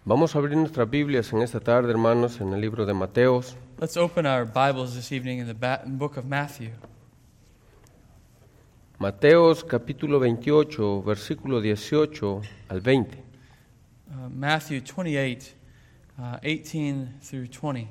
Vamos a abrir nuestras Biblias en esta tarde, hermanos, en el libro de Mateos. Let's open our Bibles this evening in the book of Matthew. Mateos capítulo 28, versículo 18 al 20. Matthew 28, 18 through 20.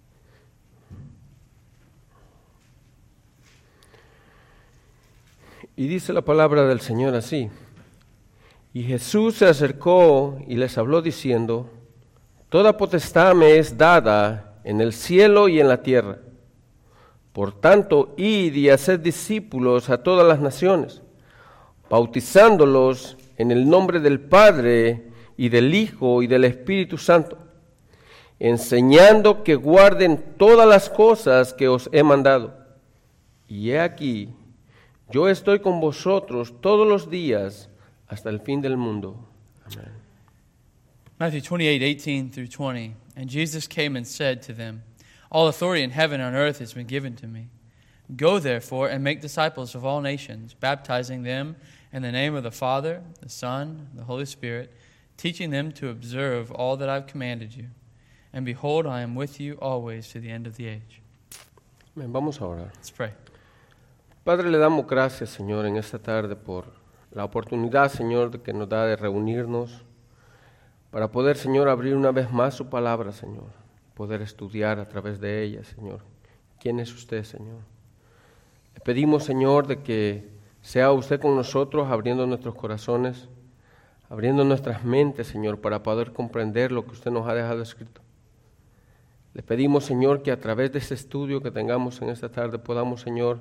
Y dice la palabra del Señor así: Y Jesús se acercó y les habló diciendo: Toda potestad me es dada en el cielo y en la tierra. Por tanto, id y haced discípulos a todas las naciones, bautizándolos en el nombre del Padre y del Hijo y del Espíritu Santo, enseñando que guarden todas las cosas que os he mandado. Y he aquí, yo estoy con vosotros todos los días hasta el fin del mundo. Amén. Matthew 28, 18 through 20. And Jesus came and said to them, All authority in heaven and on earth has been given to me. Go therefore and make disciples of all nations, baptizing them in the name of the Father, the Son, and the Holy Spirit, teaching them to observe all that I have commanded you. And behold, I am with you always to the end of the age. Amén. Vamos a orar. Let's pray. Padre, le damos gracias, Señor, en esta tarde por la oportunidad, Señor, que nos da de reunirnos para poder, Señor, abrir una vez más su palabra, Señor, poder estudiar a través de ella, Señor. ¿Quién es usted, Señor? Le pedimos, Señor, de que sea usted con nosotros, abriendo nuestros corazones, abriendo nuestras mentes, Señor, para poder comprender lo que usted nos ha dejado escrito. Le pedimos, Señor, que a través de este estudio que tengamos en esta tarde podamos, Señor,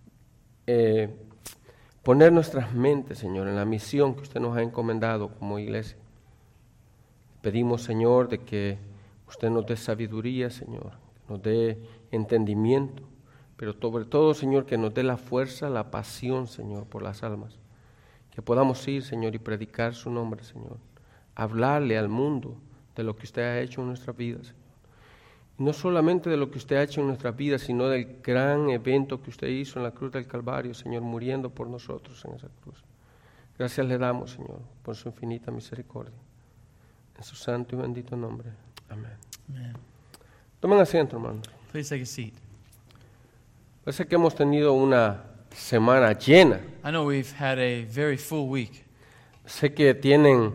poner nuestras mentes, Señor, en la misión que usted nos ha encomendado como iglesia. Pedimos, Señor, de que usted nos dé sabiduría, Señor, nos dé entendimiento, pero sobre todo, Señor, que nos dé la fuerza, la pasión, Señor, por las almas. Que podamos ir, Señor, y predicar su nombre, Señor. Hablarle al mundo de lo que usted ha hecho en nuestras vidas, Señor. Y no solamente de lo que usted ha hecho en nuestras vidas, sino del gran evento que usted hizo en la cruz del Calvario, Señor, muriendo por nosotros en esa cruz. Gracias le damos, Señor, por su infinita misericordia. En su santo y bendito nombre. Amén. Amen. Tomen asiento, hermanos. Please take a seat. Parece que hemos tenido una semana llena. I know we've had a very full week. Sé que tienen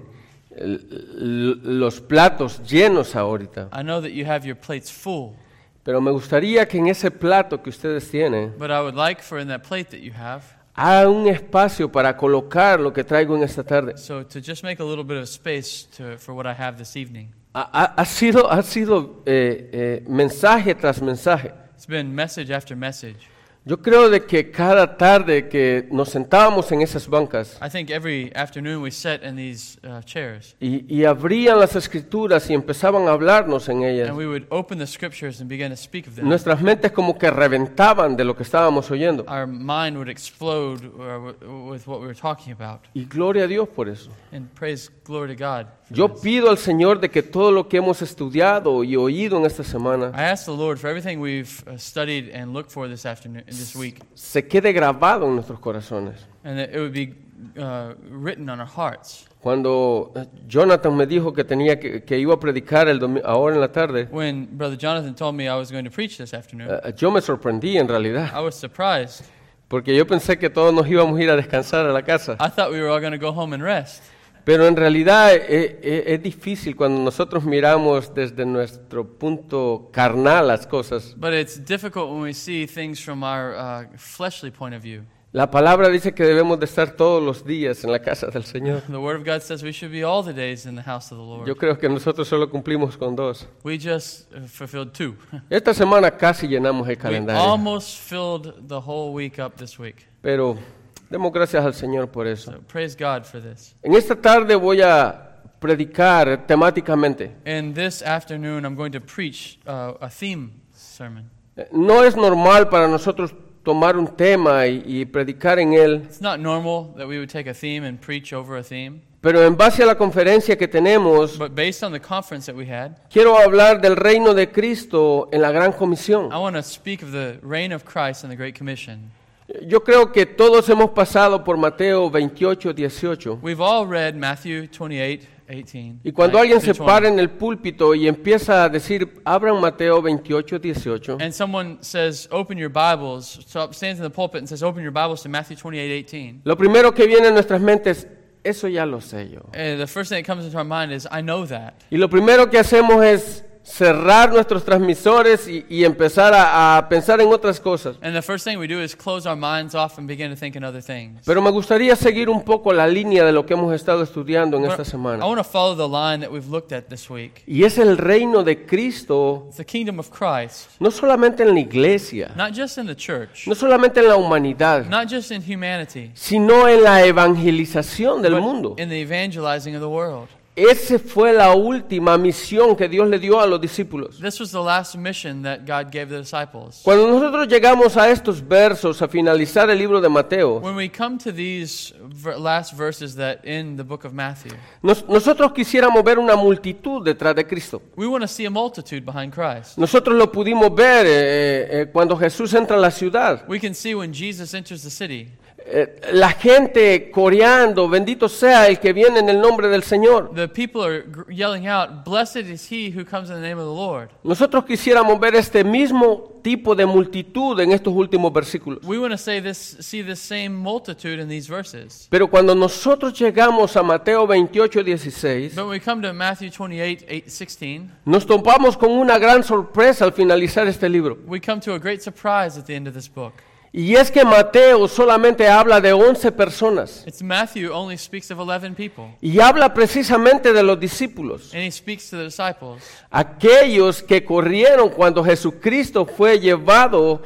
los platos llenos ahorita. I know that you have your plates full, Pero me gustaría que en ese plato que ustedes tienen but I would like for in that plate that you have, haya un espacio para colocar lo que traigo en esta tarde. so to just make a little bit of space for what I have this evening. Ha sido mensaje tras mensaje. It's been message after message. Yo creo de que cada tarde que nos sentábamos en esas bancas I think every afternoon we sat in these chairs, y abrían las escrituras y empezaban a hablarnos en ellas, and we would open the scriptures and begin to speak of them. nuestras mentes como que reventaban de lo que estábamos oyendo. Our mind would explode with what we were talking about. Y gloria a Dios por eso. And praise, glory to God. for Yo this. pido al Señor de que todo lo que hemos estudiado y oído en esta semana I ask the Lord for everything we've studied and looked for this afternoon, this week, se quede grabado en nuestros corazones. and that it would be written on our hearts. Cuando Jonathan me dijo que tenía que iba a predicar ahora en la tarde, When Brother Jonathan told me I was going to preach this afternoon, yo me sorprendí en realidad, I was surprised. porque yo pensé que todos nos íbamos a ir a descansar a la casa. I thought we were all going to go home and rest. Pero en realidad es difícil cuando nosotros miramos desde nuestro punto carnal las cosas. But it's difficult when we see things from our fleshly point of view. La palabra dice que debemos de estar todos los días en la casa del Señor. The Word of God says we should be all the days in the house of the Lord. Yo creo que nosotros solo cumplimos con 2. We just fulfilled 2. Esta semana casi llenamos el We calendario, almost filled the whole week up this week. pero demos gracias al Señor por eso. So praise God for this. En esta tarde voy a predicar temáticamente. And this afternoon I'm going to preach a theme sermon. No es normal para nosotros tomar un tema y predicar en él, It's not normal that we would take a theme and preach over a theme, pero en base a la conferencia que tenemos, but based on the conference that we had, quiero hablar del reino de Cristo en la Gran Comisión. I want to speak of the reign of Christ and the Great Commission. Yo creo que todos hemos pasado por Mateo 28, 18. We've all read Matthew 28, 28:18. Y cuando alguien se 20. para en el púlpito y empieza a decir, abran Mateo 28:18, And someone says, open your Bibles, so stands in the pulpit and says, open your Bibles to Matthew 28:18. lo primero que viene en nuestras mentes, eso ya lo sé yo. The first thing that comes into our mind is, I know that. Y lo primero que hacemos es cerrar nuestros transmisores y empezar a pensar en otras cosas. And the first thing we do is close our minds off and begin to think in other things. Pero me gustaría seguir un poco la línea de lo que hemos estado estudiando en esta I semana. want to follow the line that we've looked at this week. Y es el reino de Cristo, It's the kingdom of Christ, no solamente en la iglesia, not just in the church, no solamente en la humanidad, not just in humanity, sino en la evangelización del but mundo. in the evangelizing of the world. Esa fue la última misión que Dios le dio a los discípulos. This was the last mission that God gave the disciples. Cuando nosotros llegamos a estos versos, a finalizar el libro de Mateo, When we come to these last verses that in the book of Matthew, nosotros quisiéramos ver una multitud detrás de Cristo. we want to see a multitude behind Christ. Nosotros lo pudimos ver cuando Jesús entra a la ciudad. We can see when Jesus enters the city, La gente coreando, bendito sea el que viene en el nombre del Señor. the people are yelling out, "Blessed is he who comes in the name of the Lord." Nosotros quisiéramos ver este mismo tipo de multitud en estos últimos versículos. We want to see this same multitude in these verses. Pero cuando nosotros llegamos a Mateo 28:16, But when we come to Matthew 28:16, nos topamos con una gran sorpresa al finalizar este libro. we come to a great surprise at the end of this book. Y es que Mateo solamente habla de 11 personas. It's Matthew only speaks of 11 people, Y habla precisamente de los discípulos. and he speaks to the disciples, Aquellos que corrieron cuando Jesucristo fue llevado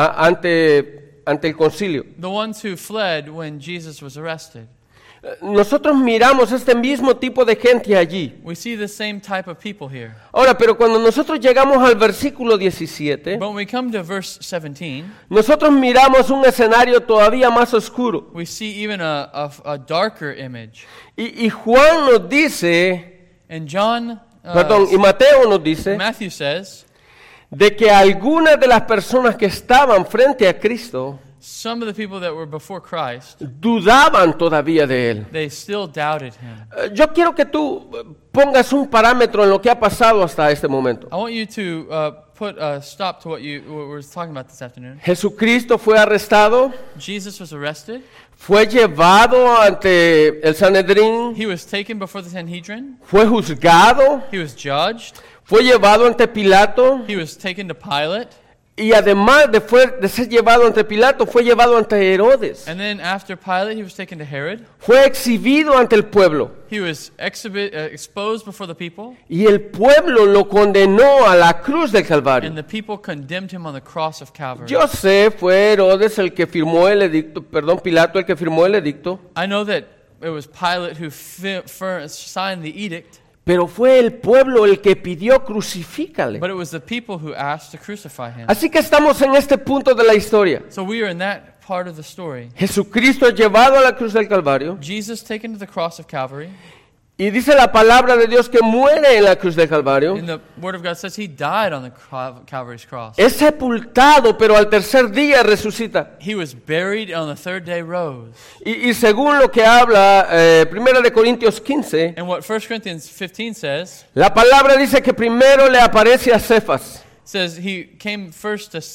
ante el concilio. the ones who fled when Jesus was arrested. Nosotros miramos este mismo tipo de gente allí. We see the same type of people here. Ahora, pero cuando nosotros llegamos al versículo 17, But when we come to verse 17, nosotros miramos un escenario todavía más oscuro. we see even a darker image. Y Juan nos dice, And John, y Mateo nos dice, Matthew says, de que algunas de las personas que estaban frente a Cristo some of the people that were before Christ, dudaban todavía de él. they still doubted him. Yo quiero que tú pongas un parámetro en lo que ha pasado hasta este momento. I want you to put a stop to what we were talking about this afternoon. Jesucristo fue arrestado, Jesus was arrested. fue llevado ante el Sanedrín, He was taken before the Sanhedrin. fue juzgado, He was judged. fue llevado ante Pilato He was taken to Pilate. y además de ser llevado ante Pilato, fue llevado ante Herodes. And then after Pilate, he was taken to Herod. Fue exhibido ante el pueblo He was exposed before the people. y el pueblo lo condenó a la cruz del Calvario. And the people condemned him on the cross of Calvary. Yo sé, fue Herodes el que firmó el edicto, Pilato el que firmó el edicto, I know that it was Pilate who signed the edict, pero fue el pueblo el que pidió crucifícale. but it was the people who asked to crucify him. Así que estamos en este punto de la historia. So we are in that part of the story. Jesucristo es llevado a la cruz del Calvario Jesus taken to the cross of Calvary. y dice la palabra de Dios que muere en la cruz del Calvario. And the Word of God says he died on the Calvary's cross. Es sepultado, pero al tercer día resucita. He was buried, and on the third day rose. Y según lo que habla 1 de Corintios 15, And what 1 Corinthians 15 says, la palabra dice que primero le aparece a Cefas. says he came first to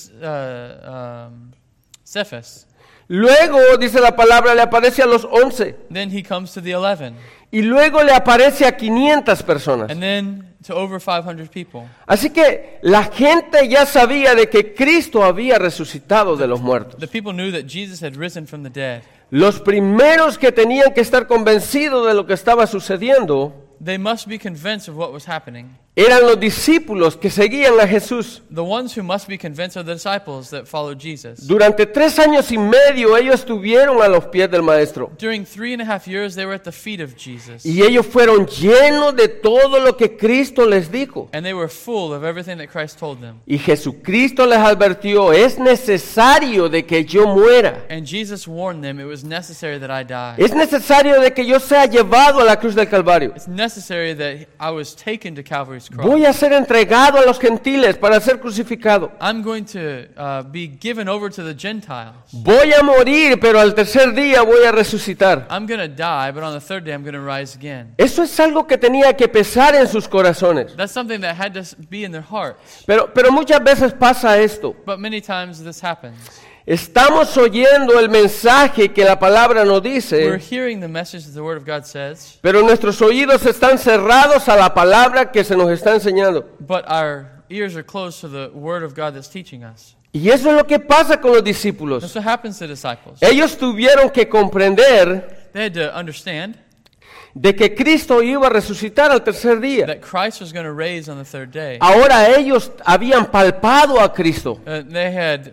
Cephas. Luego, dice la palabra, le aparece a los 11. Then he comes to the 11. Y luego le aparece a 500 personas. And then to over 500 people. Así que la gente ya sabía de que Cristo había resucitado de los muertos. The people knew that Jesus had risen from the dead. Los primeros que tenían que estar convencidos de lo que estaba sucediendo They must be convinced of what was happening. eran los discípulos que seguían a Jesús. The ones who must be convinced are the disciples that followed Jesus. Durante 3 años y medio ellos estuvieron a los pies del Maestro. During 3.5 years, they were at the feet of Jesus. Y ellos fueron llenos de todo lo que Cristo les dijo. And they were full of everything that Christ told them. Y Jesucristo les advirtió, es necesario de que yo muera. And Jesus warned them it was necessary that I die. Es necesario de que yo sea llevado a la cruz del Calvario. It's necessary that I was taken to Calvary's this cross. Voy a ser entregado a los gentiles para ser crucificado. I'm going to be given over to the Gentiles. Voy a morir, pero al tercer día voy a resucitar. I'm going to die, but on the third day I'm going to rise again. Eso es algo que tenía que pesar en sus corazones. That's something that had to be in their hearts. Pero muchas veces pasa esto. But many times this happens. Estamos oyendo el mensaje que la palabra nos dice, We're hearing the message that the Word of God says, pero nuestros oídos están cerrados a la palabra que se nos está enseñando. but our ears are closed to the Word of God that's teaching us. Y eso es lo que pasa con los discípulos. That's what happens to disciples. Ellos tuvieron que comprender They had to understand de que Cristo iba a resucitar al tercer día. that Christ was going to raise on the third day. Ahora ellos habían palpado a Cristo. They had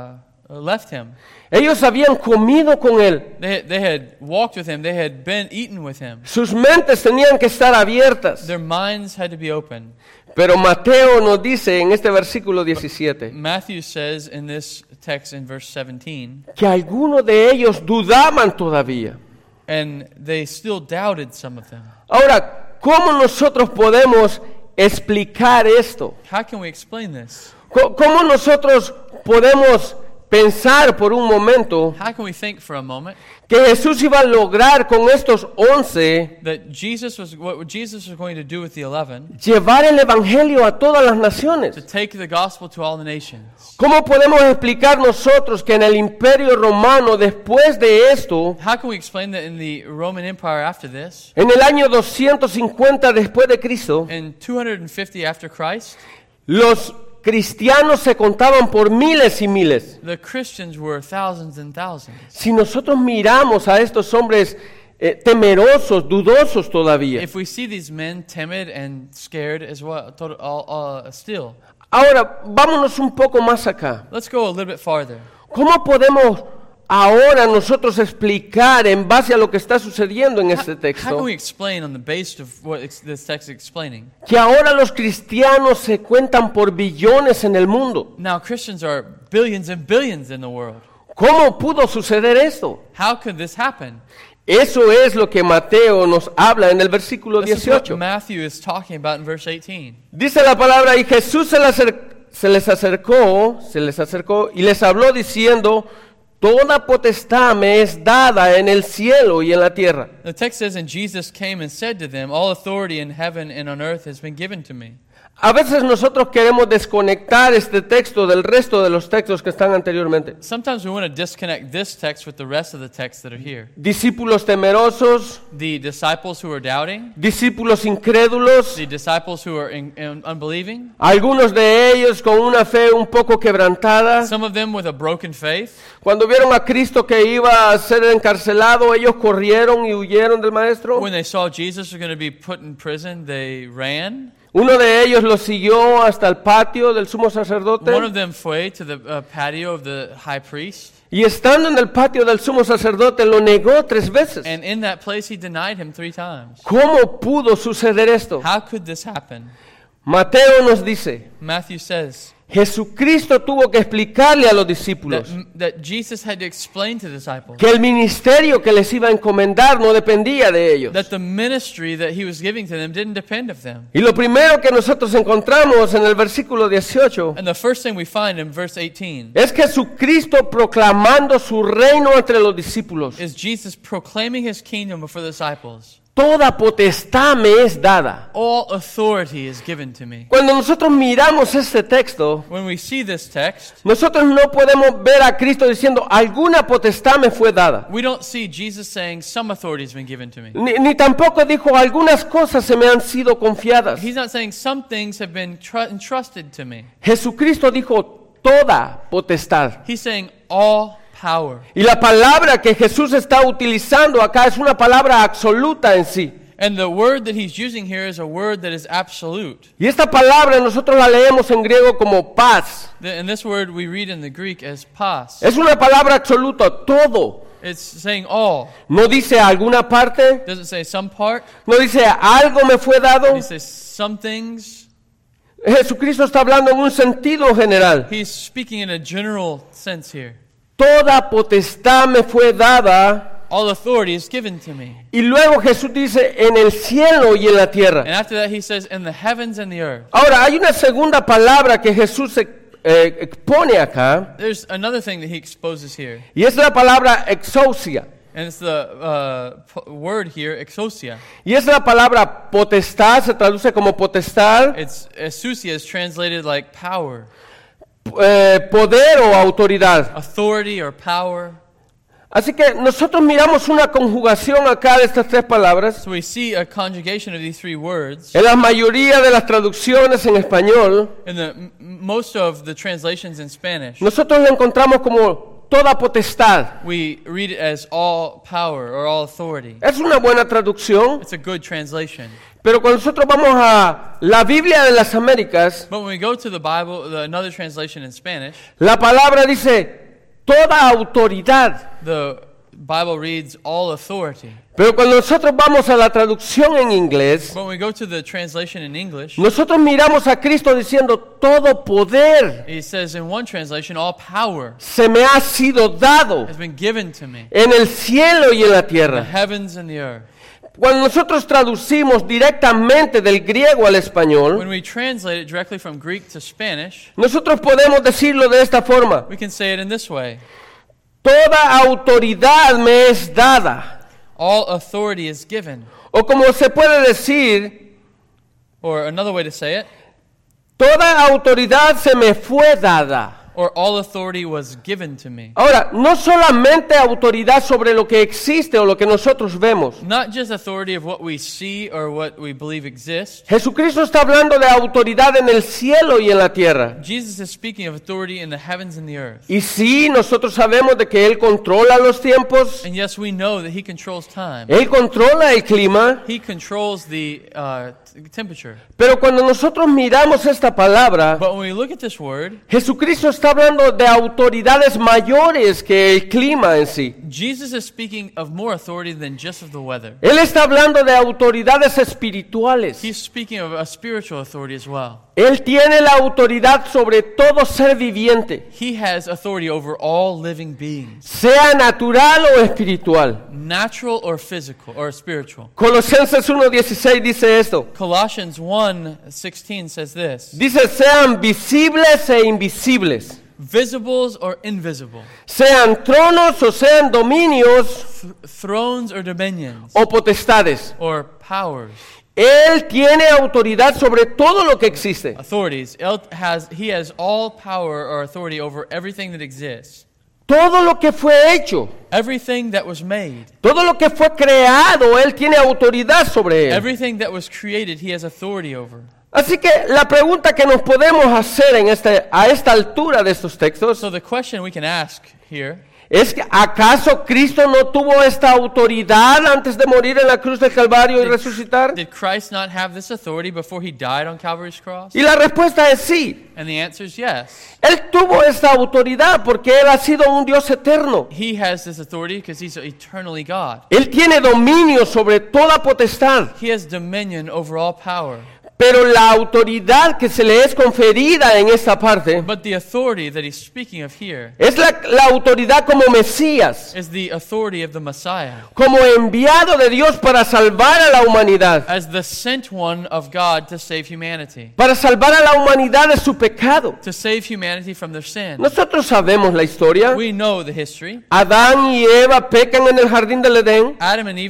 left Him. Ellos habían comido con Él. They had walked with Him. They had been eaten with Him. Sus mentes tenían que estar abiertas. Their minds had to be open. Pero Mateo nos dice en este versículo 17 Matthew says in this text in verse 17, que algunos de ellos dudaban todavía. and they still doubted, some of them. Ahora, ¿cómo nosotros podemos explicar esto? How can we explain this? ¿Cómo nosotros podemos pensar por un momento How can we think for a moment que Jesús iba a lograr con estos 11 that what Jesus was going to do with the 11, llevar el evangelio a todas las naciones? to take the gospel to all the nations? ¿Cómo podemos explicar nosotros que en el Imperio Romano, después de esto, How can we explain that in the Roman Empire after this, en el año 250 después de Cristo, in 250 after Christ, los cristianos se contaban por miles y miles? the Christians were thousands and thousands? Si nosotros miramos a estos hombres temerosos, dudosos todavía. If we see these men timid and scared as well, still, Ahora, vámonos un poco más acá. let's go a little bit farther. ¿Cómo podemos ahora nosotros explicar en base a lo que está sucediendo en este How can texto we explain on the basis of what this text is explaining? que ahora los cristianos se cuentan por billones en el mundo? Now Christians are billions and billions in the world. ¿Cómo pudo suceder esto? How could this happen? Eso es lo que Mateo nos habla en el versículo This is what 18. Matthew is talking about in verse 18. Dice la palabra, y Jesús se les acercó y les habló diciendo, toda potestad me es dada en el cielo y en la tierra. The text says, and Jesus came and said to them, all authority in heaven and on earth has been given to me. A veces nosotros queremos desconectar este texto del resto de los textos que están anteriormente. Sometimes we want to disconnect this text with the rest of the texts that are here. Discípulos temerosos, The disciples who are doubting, discípulos incrédulos, the disciples who are unbelieving, algunos de ellos con una fe un poco quebrantada. some of them with a broken faith. Cuando vieron a Cristo que iba a ser encarcelado, ellos corrieron y huyeron del maestro. When they saw Jesus was going to be put in prison, they ran. Uno de ellos lo siguió hasta el patio del sumo sacerdote. One of them fue to the patio of the high priest, Y estando en el patio del sumo sacerdote, lo negó 3 veces. and in that place he denied him 3 times. ¿Cómo pudo suceder esto? How could this happen? Mateo nos dice, Matthew says Jesucristo tuvo que explicarle a los discípulos that Jesus had to explain to the disciples que el ministerio que les iba a encomendar no dependía de ellos. that the ministry that he was giving to them didn't depend of them. Y lo primero que nosotros encontramos en el versículo 18 And the first thing we find in verse 18 es Jesucristo proclamando su reino entre los discípulos. is Jesus proclaiming his kingdom before the disciples. Toda potestad me es dada. All authority is given to me. Cuando nosotros miramos este texto, When we see this text, nosotros no podemos ver a Cristo diciendo, alguna potestad me fue dada. we don't see Jesus saying some authority has been given to me. Ni tampoco dijo, algunas cosas se me han sido confiadas. He's not saying some things have been entrusted to me. Jesucristo dijo, toda potestad. He's saying all power. Y la palabra que Jesús está utilizando acá es una palabra absoluta en sí. And the word that he's using here is a word that is absolute. Y esta palabra nosotros la leemos en griego como paz. And this word we read in the Greek as pas. Es una palabra absoluta, todo. It's saying all. No dice alguna parte, Doesn't say some part. no dice algo me fue dado. He says some things. Jesucristo está hablando en un sentido general. He's speaking in a general sense here. Toda potestad me fue dada all authority is given to me. Y luego Jesús dice, en el cielo y en la tierra. And after that he says, in the heavens and the earth. Ahora, hay una segunda palabra que Jesús expone acá, There's another thing that he exposes here. y es la palabra exousia. And it's the word here, exousia. Y es la palabra potestad, se traduce como potestad, It's exousia is translated like power, poder o autoridad. authority or power. Así que nosotros miramos una conjugación acá de estas tres palabras. So we see a conjugation of these three words. En la mayoría de las traducciones en español, In most of the translations in Spanish, nosotros la encontramos como toda potestad. we read it as all power or all authority. Es una buena traducción, It's a good translation. pero cuando nosotros vamos a la Biblia de las Américas, But when we go to the Bible, another translation in Spanish, la palabra dice toda autoridad. the Bible reads all authority. Pero cuando nosotros vamos a la traducción en inglés, But when we go to the translation in English, nosotros miramos a Cristo diciendo todo poder it says in one translation, all power se me ha sido dado has been given to me, en el cielo y en la the tierra. heavens and the earth. Cuando nosotros traducimos directamente del griego al español, When we translate it directly from Greek to Spanish, nosotros podemos decirlo de esta forma: we can say it in this way. toda autoridad me es dada. All authority is given. O como se puede decir, Or another way to say it, toda autoridad se me fue dada. or all authority was given to me. Ahora, no solamente autoridad sobre lo que existe o lo que nosotros vemos. Not just authority of what we see or what we believe exists. Jesucristo está hablando de autoridad en el cielo y en la tierra. Jesus is speaking of authority in the heavens and the earth. Y sí, nosotros sabemos de que Él controla los tiempos, And yes, we know that he controls time. Él controla el clima, He controls the temperature. pero cuando nosotros miramos esta palabra, But when we look at this word, Jesucristo está hablando de autoridades mayores que el clima en sí. Jesus is speaking of more authority than just of the weather. Él está hablando de autoridades espirituales. He's speaking of a spiritual authority as well. Él tiene la autoridad sobre todo ser viviente, He has authority over all living beings, sea natural o espiritual. natural or physical or spiritual. Colosenses 1:16 dice esto. Colossians 1:16 says this: Dice, sean visibles e invisibles, visibles or invisible, sean tronos o sean dominios thrones or dominions o potestades. or powers, Él tiene autoridad sobre todo lo que existe. authorities. He has all power or authority over everything that exists, Todo lo que fue hecho, everything that was made, todo lo que fue creado, Él tiene autoridad sobre él. everything that was created. He has authority over. Así que la pregunta que nos podemos hacer a esta altura de estos textos So the question we can ask here: es que ¿acaso Cristo no tuvo esta autoridad antes de morir en la cruz del Calvario y resucitar? did Christ not have this authority before he died on Calvary's cross? Y la respuesta es sí. And the answer is yes. Él tuvo esta autoridad porque Él ha sido un Dios eterno. He has this authority because he's eternally God. Él tiene dominio sobre toda potestad. He has dominion over all power. Pero la autoridad que se le es conferida en esta parte But the authority that he's speaking of here es la autoridad como Mesías, is the authority of the Messiah, como enviado de Dios para salvar a la humanidad, as the sent one of God to save humanity, para salvar a la humanidad de su pecado. to save humanity from their sin. Nosotros sabemos la historia. We know the history. Adán y Eva pecan en el jardín del Edén, Adam and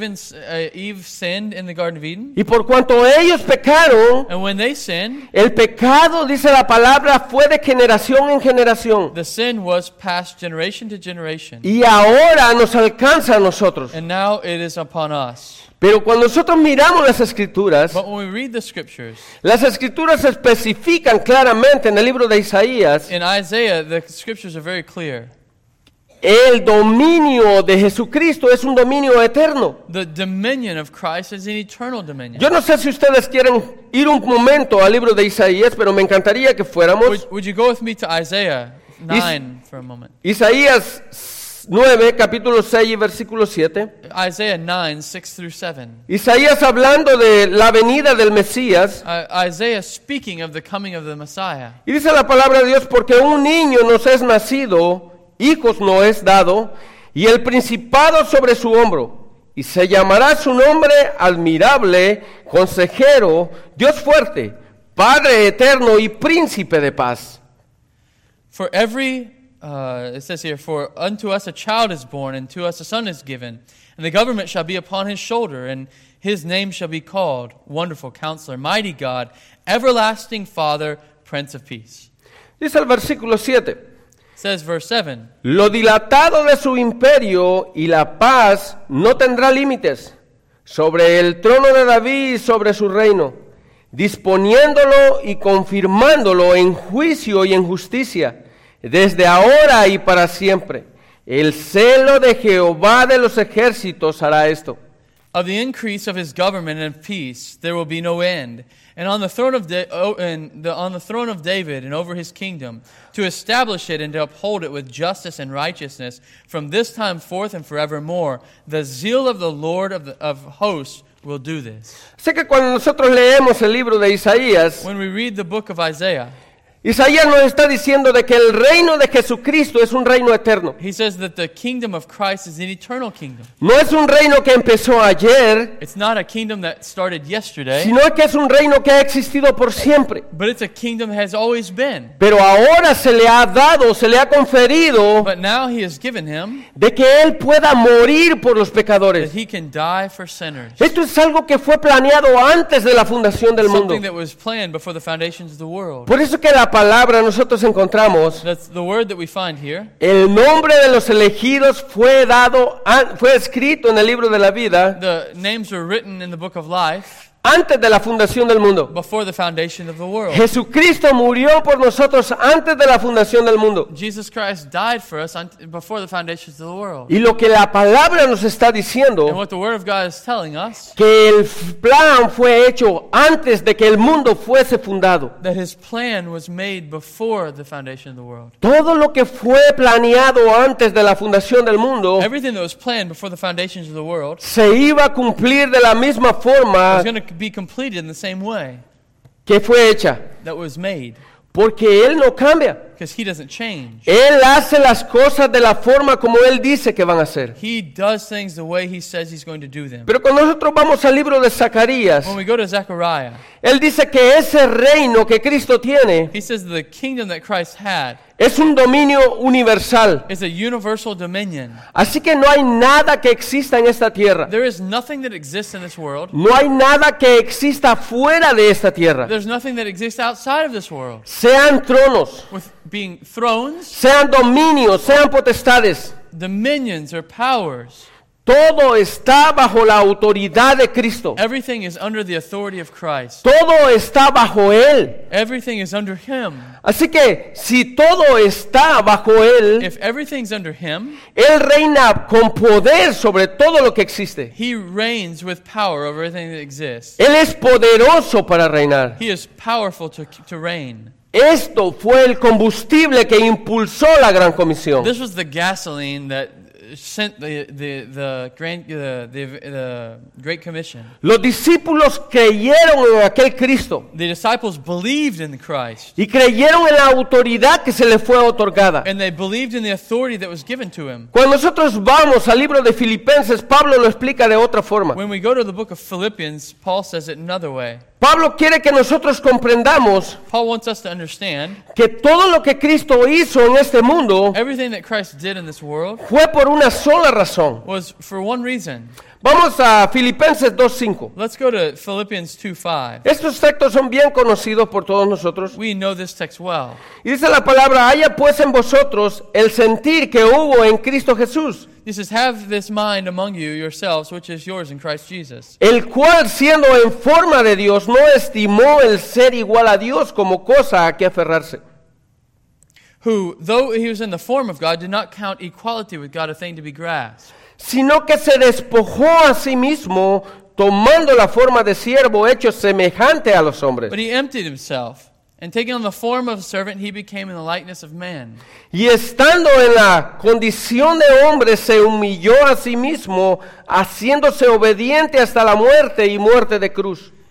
Eve sinned in the Garden of Eden. y por cuanto ellos pecaron, And when they sinned, el pecado, dice la palabra, fue de generación en generación. the sin was passed generation to generation. Y ahora nos alcanza a nosotros. And now it is upon us. Pero cuando nosotros miramos las escrituras, But when we read the scriptures, las escrituras especifican claramente en el libro de Isaías in Isaiah, the scriptures are very clear. el dominio de Jesucristo es un dominio eterno. The dominion of Christ is an eternal dominion. Yo no sé si ustedes quieren ir un momento al libro de Isaías, pero me encantaría que fuéramos. Would you go with me to Isaiah 9 for a moment? Isaías 9, capítulo 6 y versículo 7. Isaiah 9, 6 through 7. Isaías hablando de la venida del Mesías. Isaiah speaking of the coming of the Messiah. Y dice la palabra de Dios, porque un niño nos es nacido, hijos nos es dado, y el principado sobre su hombro, y se llamará su nombre admirable, consejero, Dios fuerte, Padre eterno y príncipe de paz. For every, it says here, for unto us a child is born, and to us a son is given, and the government shall be upon his shoulder, and his name shall be called Wonderful Counselor, Mighty God, Everlasting Father, Prince of Peace. Dice el versículo 7. Says verse 7, Lo dilatado de su imperio y la paz no tendrá límites sobre el trono de David y sobre su reino, disponiéndolo y confirmándolo en juicio y en justicia, desde ahora y para siempre. El celo de Jehová de los ejércitos hará esto. Of the increase of his government and peace there will be no end, and on the throne of David and over his kingdom, to establish it and to uphold it with justice and righteousness from this time forth and forevermore. The zeal of the Lord of hosts will do this. Sé que cuando nosotros leemos el libro de Isaías, When we read the book of Isaiah, Isaías nos está diciendo de que el reino de Jesucristo es un reino eterno. he says that the kingdom of Christ is an eternal kingdom. No es un reino que empezó ayer, It's not a kingdom that started yesterday, sino que es un reino que ha existido por siempre. but it's a kingdom that has always been. Pero ahora se le ha dado, se le ha conferido But now he has given him de que Él pueda morir por los that pecadores. he can die for sinners. Esto es algo que fue planeado antes de la fundación del mundo. Something that was planned before the foundations of the world. Por eso que la palabra nosotros encontramos, That's the word that we find here. el nombre de los elegidos fue escrito en el libro de la vida The names were written in the book of life antes de la fundación del mundo. before the foundation of the world. Jesucristo murió por nosotros antes de la fundación del mundo. Jesus Christ died for us before the foundations of the world. Y lo que la palabra nos está And diciendo, what the word of God is telling us, que el plan fue hecho antes de que el mundo fuese fundado. that his plan was made before the foundation of the world. Todo lo que fue planeado antes de la fundación del mundo Everything that was planned before the foundations of the world se iba a cumplir de la misma was forma going to be completed in the same way que fue hecha, that was made, porque Él no cambia. because he doesn't change. Él hace las cosas de la forma como Él dice que van a ser. He does things the way he says he's going to do them. Pero cuando nosotros vamos al libro de Zacarías, When we go to Zechariah, Él dice que ese reino que Cristo tiene he says the kingdom that Christ had es un dominio universal. is a universal dominion. Así que no hay nada que exista en esta tierra. There is nothing that exists in this world. No hay nada que exista fuera de esta tierra. There's nothing that exists outside of this world. Sean tronos, With being thrones, sean dominios, sean potestades. dominions, or powers. Todo está bajo la autoridad de Cristo. Everything is under the authority of Christ. Todo está bajo Él. Everything is under him. Así que si todo está bajo Él, If everything's under him, Él reina con poder sobre todo lo que existe. he reigns with power over everything that exists. Él es poderoso para reinar. He is powerful to reign. Esto fue el combustible que impulsó la Gran Comisión. This was the gasoline that sent the Great Commission. Los discípulos creyeron en aquel Cristo The disciples believed in Christ, y creyeron en la autoridad que se le fue otorgada. and they believed in the authority that was given to him. Cuando nosotros vamos al libro de Filipenses, Pablo lo explica de otra forma. When we go to the book of Philippians, Paul says it another way. Pablo quiere que nosotros comprendamos Paul wants us to understand que todo lo que Cristo hizo en este mundo everything that Christ did in this world fue por una sola razón. was for one reason. Vamos a Filipenses 2:5. Let's go to Philippians 2:5. Estos textos son bien conocidos por todos nosotros. We know this text well. Y dice la palabra, haya pues en vosotros el sentir que hubo en Cristo Jesús, He says, have this mind among you yourselves, which is yours in Christ Jesus, el cual siendo en forma de Dios no estimó el ser igual a Dios como cosa a que aferrarse, who, though he was in the form of God, did not count equality with God a thing to be grasped, sino que se despojó a sí mismo, tomando la forma de siervo, hecho semejante a los hombres. but he emptied himself, and taking on the form of a servant, he became in the likeness of man. Y estando en la condición de hombre, se humilló a sí mismo, haciéndose obediente hasta la muerte y muerte de cruz.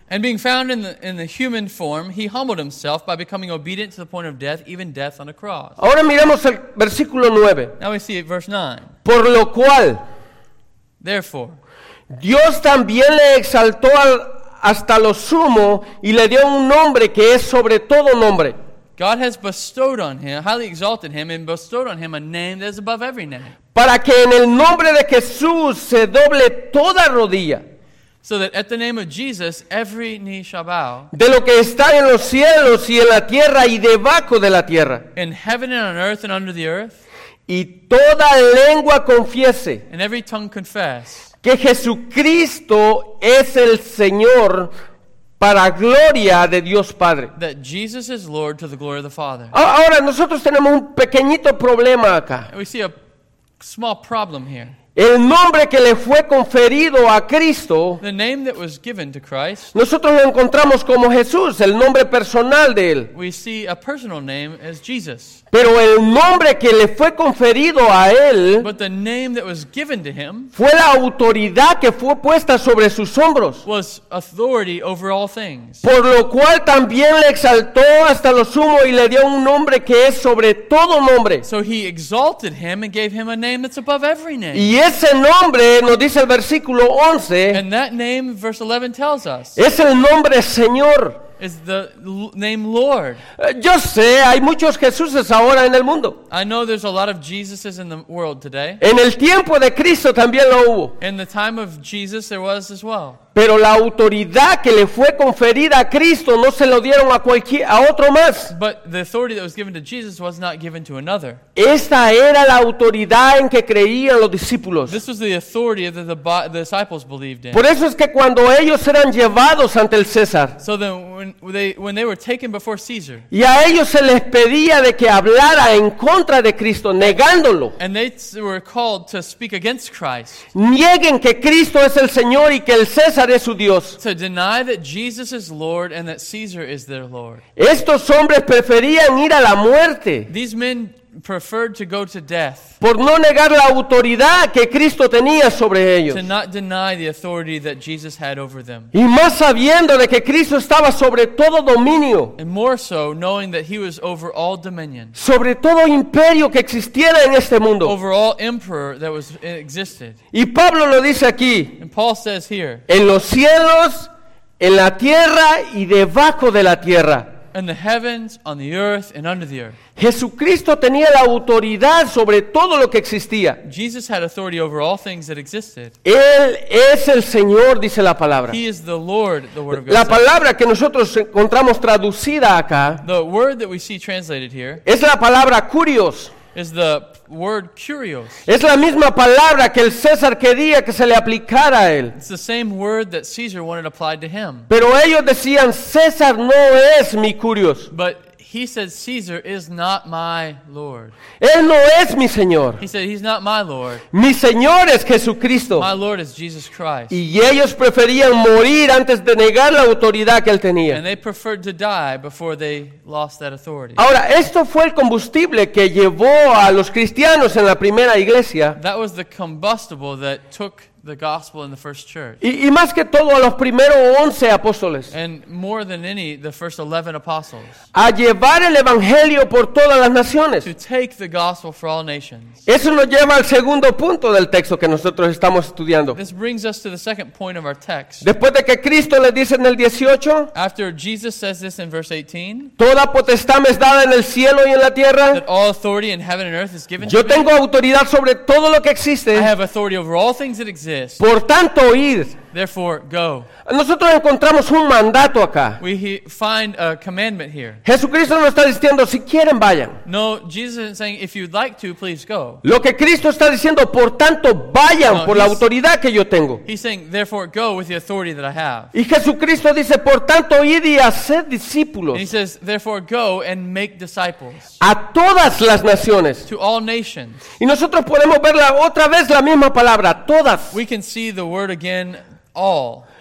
And being found in the human form, he humbled himself by becoming obedient to the point of death, even death on a cross. Ahora miramos el versículo 9. Now we see verse 9. Por lo cual, Therefore, Dios también le exaltó hasta lo sumo y le dio un nombre que es sobre todo nombre. God has bestowed on him, highly exalted him, and bestowed on him a name that is above every name. Para que en el nombre de Jesús se doble toda rodilla. So that at the name of Jesus, every knee shall bow, De lo que está en los cielos y en la tierra y debajo de la tierra. in heaven and on earth and under the earth, Y toda lengua confiese and every tongue confess que Jesucristo es el Señor para gloria de Dios Padre. that Jesus is Lord to the glory of the Father. Ahora nosotros tenemos un pequeñito problema acá. And we see a small problem here. El nombre que le fue conferido a Cristo, The name that was given to Christ, nosotros lo encontramos como Jesús, el nombre personal de Él. we see a personal name as Jesus. Pero el nombre que le fue conferido a Él But the name that was given to him fue la autoridad que fue puesta sobre sus hombros. was authority over all things. Por lo cual también le exaltó hasta lo sumo y le dio un nombre que es sobre todo nombre. So he exalted him and gave him a name that's above every name. Y ese nombre, nos dice el versículo 11, And that name, verse 11 tells us, es el nombre Señor. is the name Lord. Yo sé, hay muchos Jesuses ahora en el mundo. I know there's a lot of Jesuses in the world today. En el tiempo de Cristo también lo hubo. In the time of Jesus, there was as well. Pero la autoridad que le fue conferida a Cristo no se lo dieron a otro más. But the authority that was given to Jesus was not given to another. Esta era la autoridad en que creían los discípulos. This was the authority that the disciples believed in. Por eso es que cuando ellos eran llevados ante el César So then when they were taken before Caesar, y a ellos se les pedía de que hablara en contra de Cristo, negándolo, and they were called to speak against Christ, nieguen que Cristo es el Señor y que el César es su Dios. to deny that Jesus is Lord and that Caesar is their Lord. Estos hombres preferían ir a la muerte These men preferred to go to death, por no negar la autoridad que Cristo tenía sobre ellos. to not deny the authority that Jesus had over them. Y más sabiendo de que Cristo estaba sobre todo dominio, And more so, knowing that he was over all dominion, sobre todo imperio que existiera en este mundo. over all emperor that existed. Y Pablo lo dice aquí, And Paul says here, en los cielos, en la tierra y debajo de la tierra. in the heavens, on the earth, and under the earth. Jesucristo tenía la autoridad sobre todo lo que existía. Jesus had authority over all things that existed. Él es el Señor, dice la palabra. He is the Lord, the Word of God La says. palabra que nosotros encontramos traducida acá The word that we see translated here es la palabra curios. is the word kurios. Es la misma palabra que el César quería que se le aplicara a él. It's the same word that Caesar wanted applied to him. Pero ellos decían, César no es mi curios. But he said, Caesar is not my Lord. Él no es mi Señor. He said, he's not my Lord. Mi Señor es Jesucristo. My Lord is Jesus Christ. Y ellos preferían morir antes de negar la autoridad que él tenía. And they preferred to die before they lost that authority. Ahora, esto fue el combustible que llevó a los cristianos en la primera iglesia That was the combustible that took the gospel in the first church. y más que todo a los primeros 11 apóstoles And more than any, the first 11 apostles. a llevar el evangelio por todas las naciones. To take the gospel for all nations. Eso nos lleva al segundo punto del texto que nosotros estamos estudiando. This brings us to the second point of our text. Después de que Cristo les dice en el 18, After Jesus says this in verse 18, toda potestad me es dada en el cielo y en la tierra. that all authority in heaven and earth is given Yo to me. tengo autoridad sobre todo lo que I existe. have authority over all things that exist. Por tanto, id. Therefore, go. Nosotros encontramos un mandato acá. We find a commandment here. Jesucristo no está diciendo, si quieren, vayan. No, Jesus isn't saying, if you'd like to, please go. Lo que Cristo está diciendo, por tanto, vayan No, por la he's- autoridad que yo tengo. He's saying, therefore, go with the authority that I have. Y Jesucristo dice, por tanto, id y haced discípulos And he says, therefore, go and make disciples a todas las naciones. to all nations. Y nosotros podemos ver otra vez la misma palabra, todas. We can see the word again, all.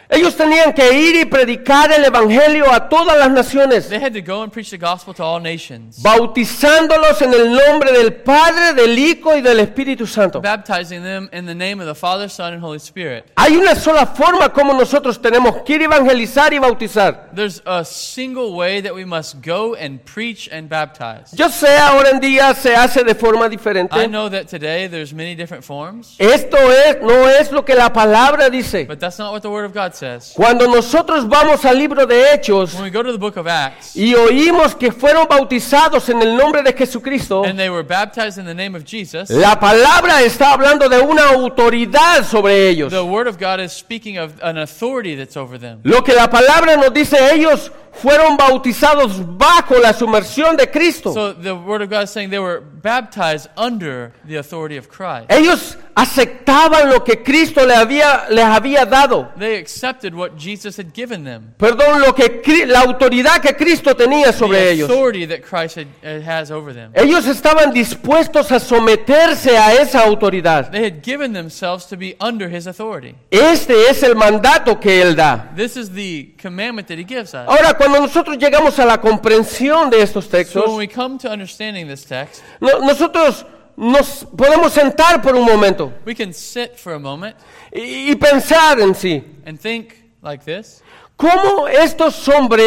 Ellos tenían que ir y predicar el evangelio a todas las naciones, They had to go and preach the gospel to all nations, bautizándolos en el nombre del Padre, del Hijo y del Espíritu Santo. baptizing them in the name of the Father, Son, and Holy Spirit. Hay una sola forma como nosotros tenemos que ir a evangelizar y bautizar. There's a single way that we must go and preach and baptize. Yo sé, ahora en día se hace de forma I diferente. know that today there's many different forms, Esto no es lo que la palabra dice. but that's not what the Word of God says. Cuando nosotros vamos al libro de Hechos When we go to the book of Acts, y oímos que fueron bautizados en el nombre de Jesucristo, and they were baptized in the name of Jesus, la palabra está hablando de una autoridad sobre ellos. the Word of God is speaking of an authority that's over them. Lo que la palabra nos dice, ellos fueron bautizados bajo la sumersión de Cristo. So the Word of God is saying they were baptized under the authority of Christ. Ellos aceptaban lo que Cristo les había dado. They accepted what Jesus had given them. Perdón, la autoridad que Cristo tenía sobre The ellos. authority that Christ has over them. Ellos estaban dispuestos a someterse a esa autoridad. They had given themselves to be under His authority. Este es el mandato que Él da. This is the commandment that He gives us. Ahora, cuando nosotros llegamos a la comprensión de estos So when textos, we come to understanding this text, nosotros nos podemos sentar por un momento we can sit for a moment y pensar en sí. and think like this. ¿Cómo estos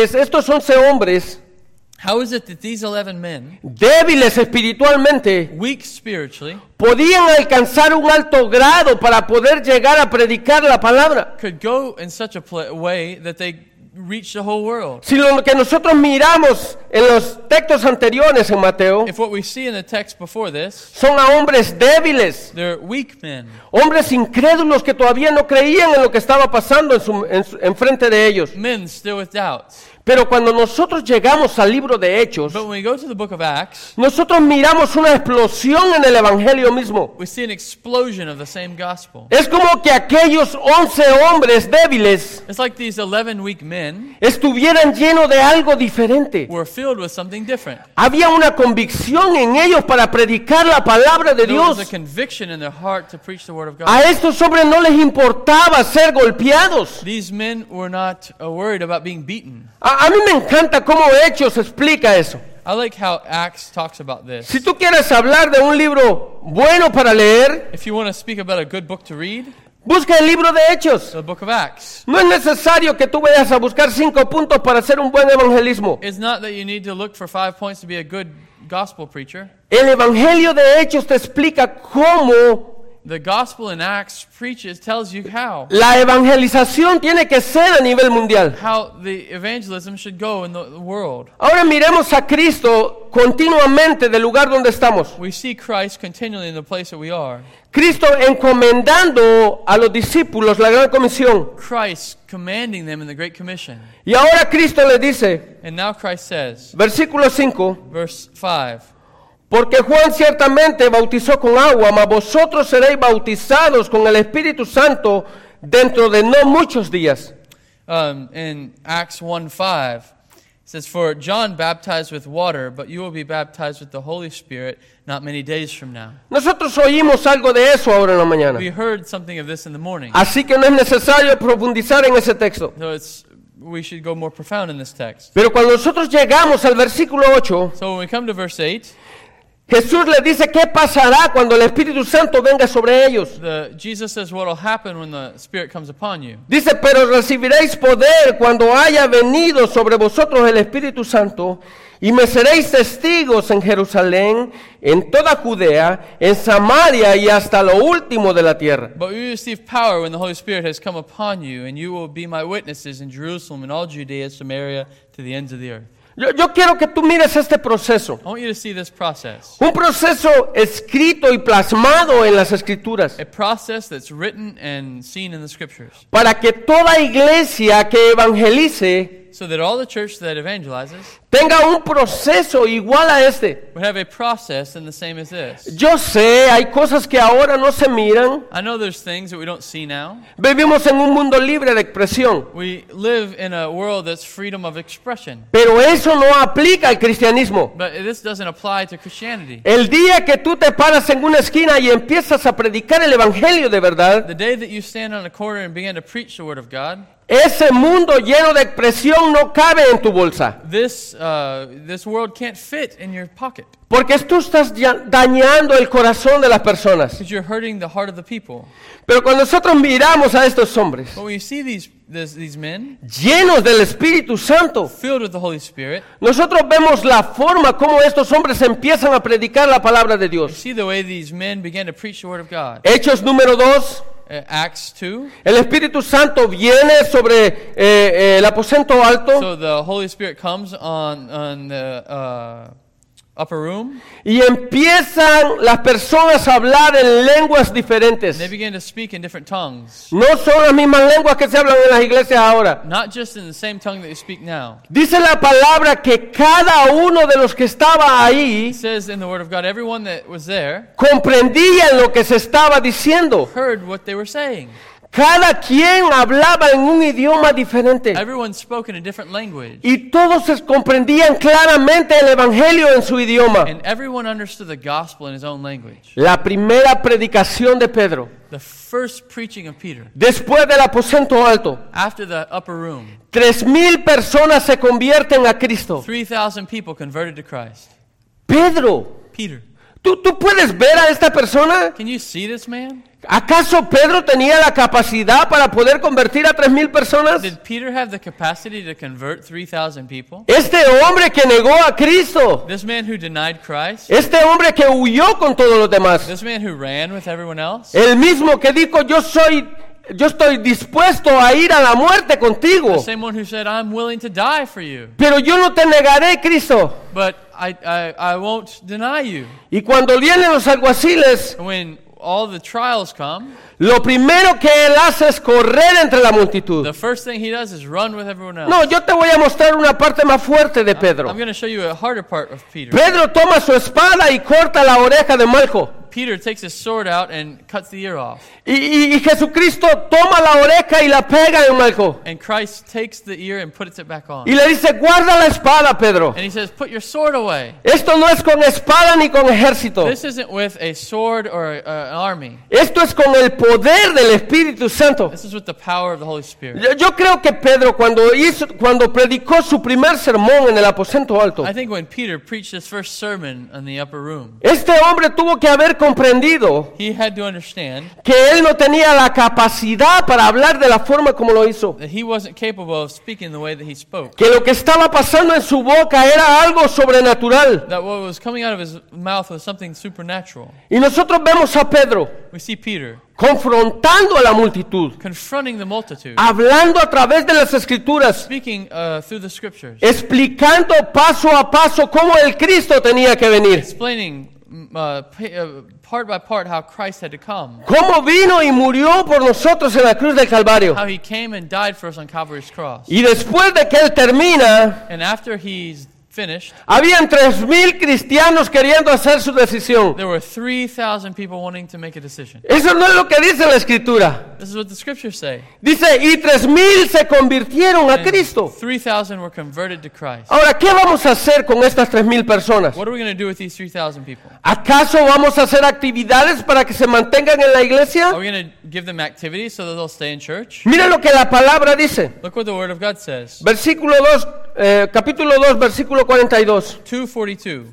11 hombres, How is it that these 11 men, débiles espiritualmente, weak spiritually, podían alcanzar un alto grado para poder llegar a predicar la palabra? could go in such a way that they reach the whole world? Si lo que nosotros miramos en los textos anteriores en Mateo If what we see in the text before this, son a hombres débiles, they're weak men, hombres incrédulos que todavía no creían en lo que estaba pasando en frente de ellos. men still with doubts. Pero cuando nosotros llegamos al libro de Hechos, But when we go to the book of Acts, nosotros miramos una explosión en el evangelio mismo. we see an explosion of the same gospel. Es como que aquellos 11 hombres débiles It's like these 11 weak men estuvieran llenos de algo diferente. were filled with something different. Había una convicción en ellos para predicar la palabra de There was a Dios. conviction in their heart to preach the word of God. A estos hombres no les importaba ser golpeados. These men were not worried about being beaten. A mí me encanta cómo Hechos explica eso. I like how Acts talks about this. Si tú quieres hablar de un libro bueno para leer, If you want to speak about a good book to read, busca el libro de Hechos. the book of Acts. No es necesario que tú vayas a buscar 5 puntos para hacer un buen evangelismo. It's not that you need to look for 5 points to be a good gospel preacher. El evangelio de Hechos te explica cómo The gospel in Acts tells you how la evangelización tiene que ser a nivel mundial. the evangelism should go in the world. Ahora miremos a Cristo continuamente del lugar donde estamos. We see Christ continually in the place that we are. Cristo encomendando a los discípulos la gran comisión. Christ commanding them in the Great Commission. Y ahora Cristo les dice, And now Christ says, versículo 5, verse 5, porque Juan ciertamente bautizó con agua, mas vosotros seréis bautizados con el Espíritu Santo dentro de no muchos días. in Acts 1:5, it says, for John baptized with water, but you will be baptized with the Holy Spirit not many days from now. Nosotros oímos algo de eso ahora en la mañana. We heard something of this in the morning. Así que no es necesario profundizar en ese texto. So we should go more profound in this text. Pero cuando nosotros llegamos al versículo 8, So when we come to verse 8, Jesús les dice qué pasará cuando el Espíritu Santo venga sobre ellos. Jesus says what will happen when the Spirit comes upon you. Dice, pero recibiréis poder cuando haya venido sobre vosotros el Espíritu Santo, y me seréis testigos en Jerusalén, en toda Judea, en Samaria y hasta lo último de la tierra. But you receive power when the Holy Spirit has come upon you, and you will be my witnesses in Jerusalem and all Judea, Samaria, to the ends of the earth. Yo quiero que tú mires este proceso. I want you to see this process. Un proceso escrito y plasmado en las Escrituras. A process that's written and seen in the Scriptures. Para que toda iglesia que evangelice So that all the church that evangelizes tenga un proceso igual a este. would have a process and the same as this. Yo sé, hay cosas que ahora no se miran. I know there's things that we don't see now. Vivimos en un mundo libre de expresión. We live in a world that's freedom of expression. Pero eso no aplica al cristianismo. But this doesn't apply to Christianity. El día que tú te paras en una esquina y empiezas a predicar el evangelio de verdad, The day that you stand on a corner and begin to preach the Word of God, Ese mundo lleno de presión no cabe en tu bolsa. This world can't fit in your pocket Porque tú estás dañando el corazón de las personas. because you're hurting the heart of the people. Pero cuando nosotros miramos a estos hombres But when you see these men llenos del Espíritu Santo, filled with the Holy Spirit, nosotros vemos la forma como estos hombres empiezan a predicar la palabra de you Dios. see the way these men began to preach the Word of God. Hechos número 2, Acts 2. el Espíritu Santo viene sobre el aposento alto So the Holy Spirit comes on the upper room. y empiezan las personas a hablar en lenguas diferentes. They began to speak in different tongues. No son las mismas lenguas que se hablan en las iglesias ahora. Not just in the same tongue that you speak now. Dice la palabra que cada uno de los que estaba ahí It says in the Word of God, everyone that was there comprendía lo que se estaba diciendo. heard what they were saying. Cada quien hablaba en un idioma diferente. Everyone spoke in a different language. Y todos se comprendían claramente el evangelio en su idioma. And everyone understood the gospel in his own language. La primera predicación de Pedro, The first preaching of Peter, después del aposento alto, after the upper room, 3,000 personas se convierten a Cristo. 3,000 people converted to Christ. Pedro, Peter, ¿tú puedes ver a esta persona? can you see this man? ¿Acaso Pedro tenía la capacidad para poder convertir a 3,000 personas? Did Peter have the capacity to convert 3,000 people? Este hombre que negó a Cristo, This man who denied Christ? este hombre que huyó con todos los demás, This man who ran with everyone else? el mismo que dijo, yo estoy dispuesto a ir a la muerte The contigo, same one who said, I'm willing to die for you, pero yo no te negaré, Cristo. but I won't deny you. Y cuando vienen los alguaciles, And when all the trials come, lo primero que él hace es correr entre la multitud. the first thing he does is run with everyone else. No, yo te voy a mostrar una parte más fuerte de I'm Pedro. going to show you a harder part of Peter. Pedro toma su espada y corta la oreja de Malco. Peter takes his sword out and cuts the ear off. Y Jesucristo toma la oreja y la pega en Malco. And Christ takes the ear and puts it back on. Y le dice, guarda la espada, Pedro. And he says, put your sword away. Esto no es con espada ni con ejército. This isn't with a sword or an army. Esto es con el poder del Espíritu Santo. This is with the power of the Holy Spirit. Yo creo que Pedro cuando predicó su primer sermón en el aposento alto, I think when Peter preached his first sermon in the upper room, este hombre tuvo que haber comprendido he had to understand que él no tenía la capacidad para hablar de la forma como lo hizo. that he wasn't capable of speaking the way that he spoke. Que lo que estaba pasando en su boca era algo sobrenatural. That what was coming out of his mouth was something supernatural. Y nosotros vemos a Pedro We see Peter confrontando a la multitud, confronting the multitude, hablando a través de las escrituras, speaking through the scriptures, explicando paso a paso cómo el Cristo tenía que venir, explaining part by part how Christ had to come, cómo vino y murió por nosotros en la cruz del Calvario. how he came and died for us on Calvary's cross. Y después de que él termina, And after he's finished, habían 3,000 cristianos queriendo hacer su decisión. there were 3,000 people wanting to make a decision. Eso no es lo que dice la escritura. This is what the scriptures say. Dice, y 3,000 se convirtieron a And Cristo. 3,000 were converted to Christ. Ahora, ¿qué vamos a hacer con estas 3,000 personas? What are we going to do with these 3,000 people? ¿Acaso vamos a hacer actividades para que se mantengan en la iglesia? Are we going to give them activities so that they'll stay in church? Mira lo que la palabra dice. Look what the Word of God says. Versículo 2, capítulo 2, versículo 42. 2:42.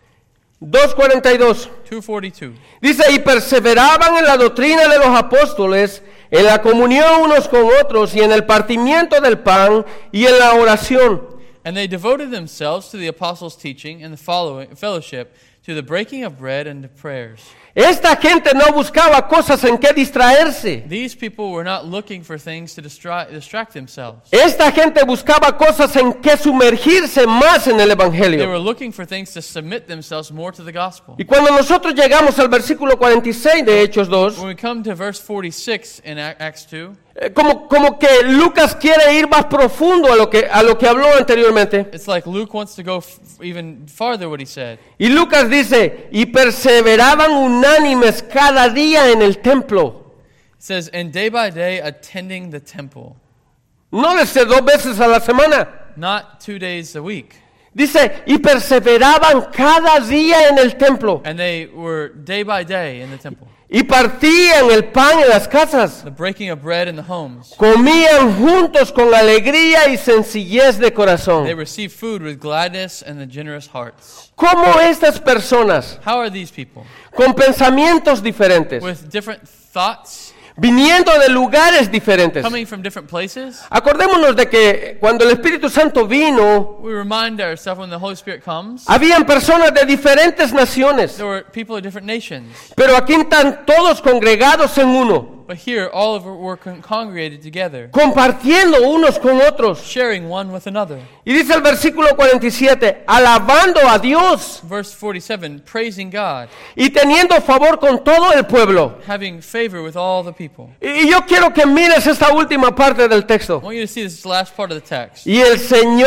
2:42. 2:42. Dice, y perseveraban en la doctrina de los apóstoles, en la comunión unos con otros, y en el partimiento del pan, y en la oración. And they devoted themselves to the apostles' teaching and the fellowship, to the breaking of bread and to prayers. Esta gente no buscaba cosas en que distraerse. These people were not looking for things to distract themselves. Esta gente buscaba cosas en que sumergirse más en el They Evangelio. were looking for things to submit themselves more to the gospel. Y cuando nosotros llegamos al versículo 46 de Hechos 2, When we come to verse 46 in Acts 2, como que Lucas quiere ir más profundo a lo que habló anteriormente. it's like Luke wants to go even farther what he said. Y Lucas dice, y perseveraban unánimes cada día en el templo. It says, and day by day attending the temple. No desde 2 veces a la semana. Not 2 days a week. Dice, y perseveraban cada día en el templo. And they were day by day in the temple. y partían el pan en las casas. the breaking of bread in the homes. Comían juntos con alegría y sencillez de corazón. They receive food with gladness and the generous hearts. ¿Cómo estas personas, How are these people? con pensamientos diferentes, With different thoughts, viniendo de lugares diferentes? coming from different places. Acordémonos de que cuando el Espíritu Santo vino, We remind ourselves when the Holy Spirit comes, habían personas de diferentes naciones, there were people of different nations. pero aquí están todos congregados en uno, But here, all of it were congregated together, compartiendo unos con otros. sharing one with another. Y dice el versículo 47, alabando a Dios Verse 47, praising God, y teniendo favor con todo el pueblo. having favor with all the people. Y yo quiero que mires esta última parte del texto. I want you to see this last part of the text. Y el Señor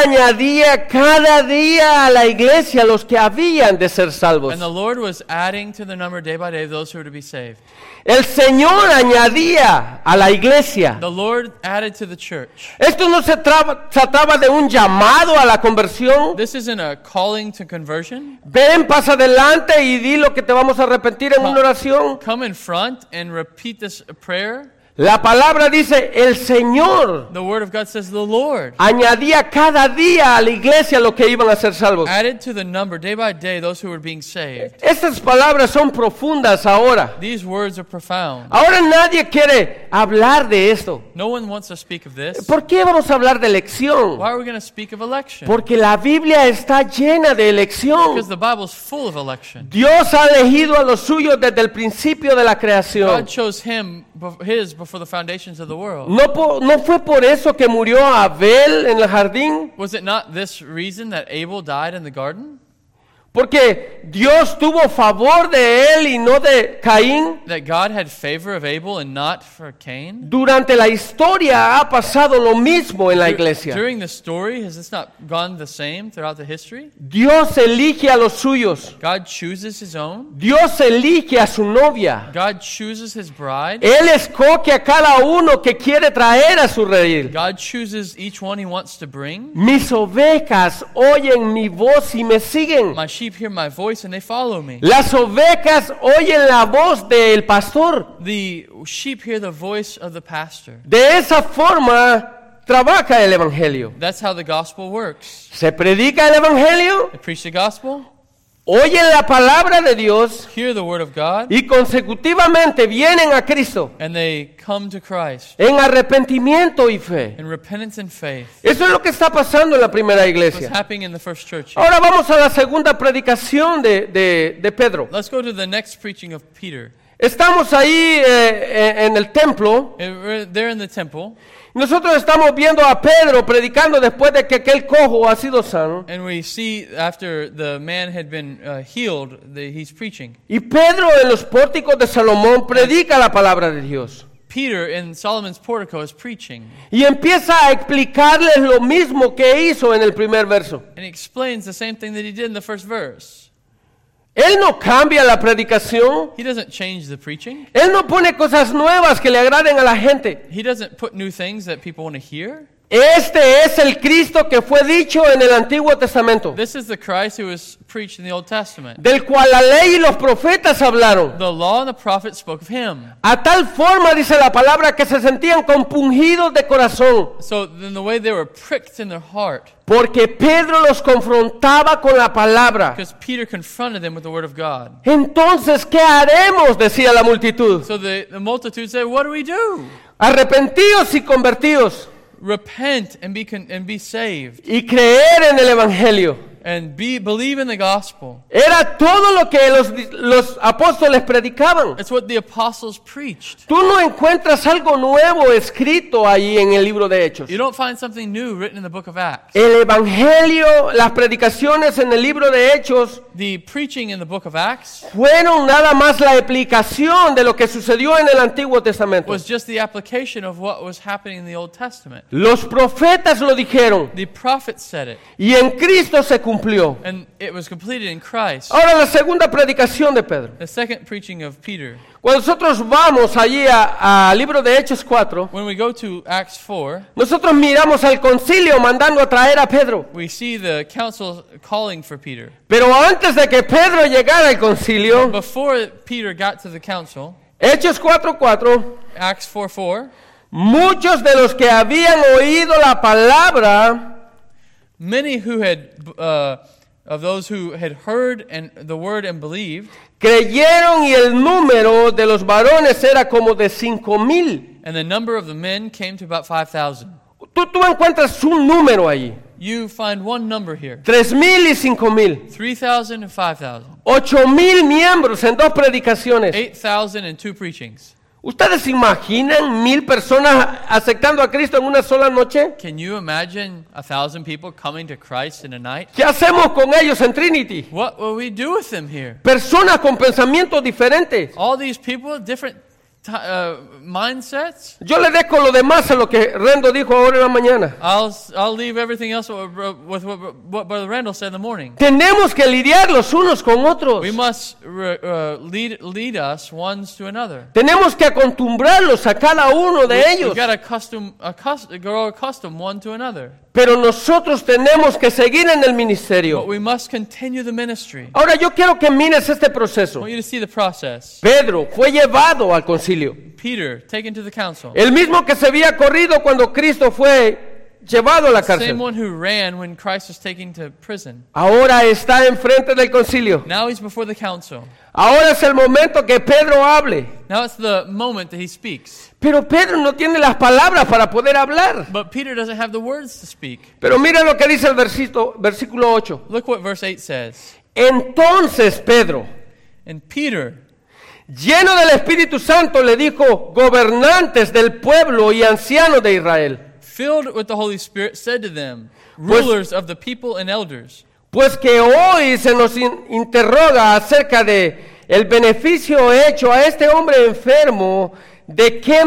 añadía cada día a la iglesia los que habían de ser salvos. And the Lord was adding to the number day by day those who were to be saved. El Señor añadía a la iglesia. The Lord added to the church. Esto no se trataba de un llamado a la conversión. This isn't a calling to conversion. Ven, pasa adelante y di lo que te vamos a repetir en una oración. Come in front and repeat this prayer. La palabra dice, el Señor The Word of God says the Lord añadía cada día a la iglesia los que iban a ser salvos. added to the number day by day those who were being saved. Estas palabras son profundas ahora. These words are profound. Ahora nadie quiere hablar de esto. No one wants to speak of this. ¿Por qué vamos a hablar de elección? Why are we going to speak of election? Porque la Biblia está llena de elección. Because the Bible is full of election. Dios ha elegido a los suyos desde el principio de la creación. God chose his before the foundations of the world. ¿No fue por eso que murió Abel en el jardín? Was it not this reason that Abel died in the garden? Porque Dios tuvo favor de él y no de Caín. That God had favor of Abel and not for Cain? Durante la historia ha pasado lo mismo en la iglesia. During the story, has this not gone the same throughout the history? Dios elige a los suyos. God chooses his own. Dios elige a su novia. God chooses his bride. Él escoge a cada uno que quiere traer a su redil. God chooses each one he wants to bring. Mis ovejas oyen mi voz y me siguen. My sheep hear my voice and they follow me. Las ovejas oyen la voz del pastor. The sheep hear the voice of the pastor. De esa forma trabaja el evangelio. That's how the gospel works. Se predica el evangelio, They preach the gospel, oyen la palabra de Dios hear the word of God, y consecutivamente vienen a Cristo and they come to Christ en arrepentimiento y fe. in repentance and faith. Eso es lo que está pasando en la primera What's iglesia. happening in the first church here. Ahora vamos a la segunda predicación de Pedro. Let's go to the next preaching of Peter. Estamos ahí en el templo. We're there in the temple, Nosotros estamos viendo a Pedro predicando después de que aquel cojo ha sido sano. and we see after the man had been healed, he's preaching. Y Pedro en los pórticos de Salomón predica la palabra de Dios. Peter in Solomon's portico is preaching, Y empieza a explicarles lo mismo que hizo en el primer verso. and he explains the same thing that he did in the first verse. Él no cambia la predicación. He doesn't change the preaching. Él no pone cosas nuevas que le agraden a la gente. He doesn't put new things that people want to hear. Este es el Cristo que fue dicho en el Antiguo Testamento, This is the Christ who was preached in the Old Testament. del cual la ley y los profetas hablaron. The law and the prophets spoke of him. A tal forma, dice la palabra, que se sentían compungidos de corazón, So in the way they were pricked in their heart, porque Pedro los confrontaba con la palabra. because Peter confronted them with the word of God. Entonces, ¿qué haremos?, decía la multitud. So the multitude said, what do we do? Arrepentíos y convertíos Repent and be saved y creer en el Evangelio. and believe in the gospel. Era todo lo que los apóstoles predicaban. It's what the apostles preached. Tú no encuentras algo nuevo escrito ahí en el libro de Hechos. You don't find something new written in the book of Acts. El Evangelio, las predicaciones en el libro de Hechos The preaching in the book of Acts fueron nada más la explicación de lo que sucedió en el Antiguo Testamento. was just the application of what was happening in the Old Testament. Los profetas lo dijeron The prophets said it, y en Cristo se cumplió. cumplió. And it was completed in Christ. Ahora la segunda predicación de Pedro. The second preaching of Peter. Cuando nosotros vamos allí al libro de Hechos 4, When we go to Acts 4, nosotros miramos al concilio mandando a traer a Pedro. we see the council calling for Peter. Pero antes de que Pedro llegara al concilio, Before Peter got to the council, Hechos 4:4, Acts 4:4, muchos de los que habían oído la palabra many who had, of those who had heard and the word and believed, creyeron, y el número de los varones era como de 5,000. and the number of the men came to about 5,000. Tú encuentras un número ahí. You find one number here. 3,000 y 5,000. 3,000 and 5,000. 8,000 miembros en 2 predicaciones. 8,000 and 2 preachings. ¿Ustedes se imaginan 1,000 personas aceptando a Cristo en una sola noche? Can you imagine 1,000 people coming to Christ in a night? ¿Qué hacemos con ellos en Trinity? What will we do with them here? Personas con pensamientos diferentes. All these people, different mindsets. Yo le dejo lo demás a lo que Rendo dijo ahora en la mañana. I'll leave everything else with what Brother Randall said in the morning. Tenemos que lidiar los unos con otros. We must lead us ones to another. Tenemos que acostumbrarlos a cada uno de ellos. We've got to grow accustomed one to another. Pero nosotros tenemos que seguir en el ministerio. But we must continue the ministry. Ahora yo quiero que mires este I proceso. want you to see the process. Pedro fue llevado al concilio. Peter, taken to the council. El mismo que se había corrido cuando Cristo fue llevado a la Same cárcel. one who ran when Christ was taken to prison. Ahora está enfrente del concilio. Now he's before the council. Ahora es el momento que Pedro hable. Now it's the moment that he speaks. Pero Pedro no tiene las palabras para poder hablar. But Peter doesn't have the words to speak. Pero mira lo que dice el versículo 8. Look what verse 8 says. Entonces Pedro, And Peter, lleno del Espíritu Santo, le dijo: gobernantes del pueblo y ancianos de Israel, filled with the Holy Spirit, said to them, rulers of the people and elders, pues que hoy se nos interroga acerca de el beneficio hecho a este hombre enfermo, de qué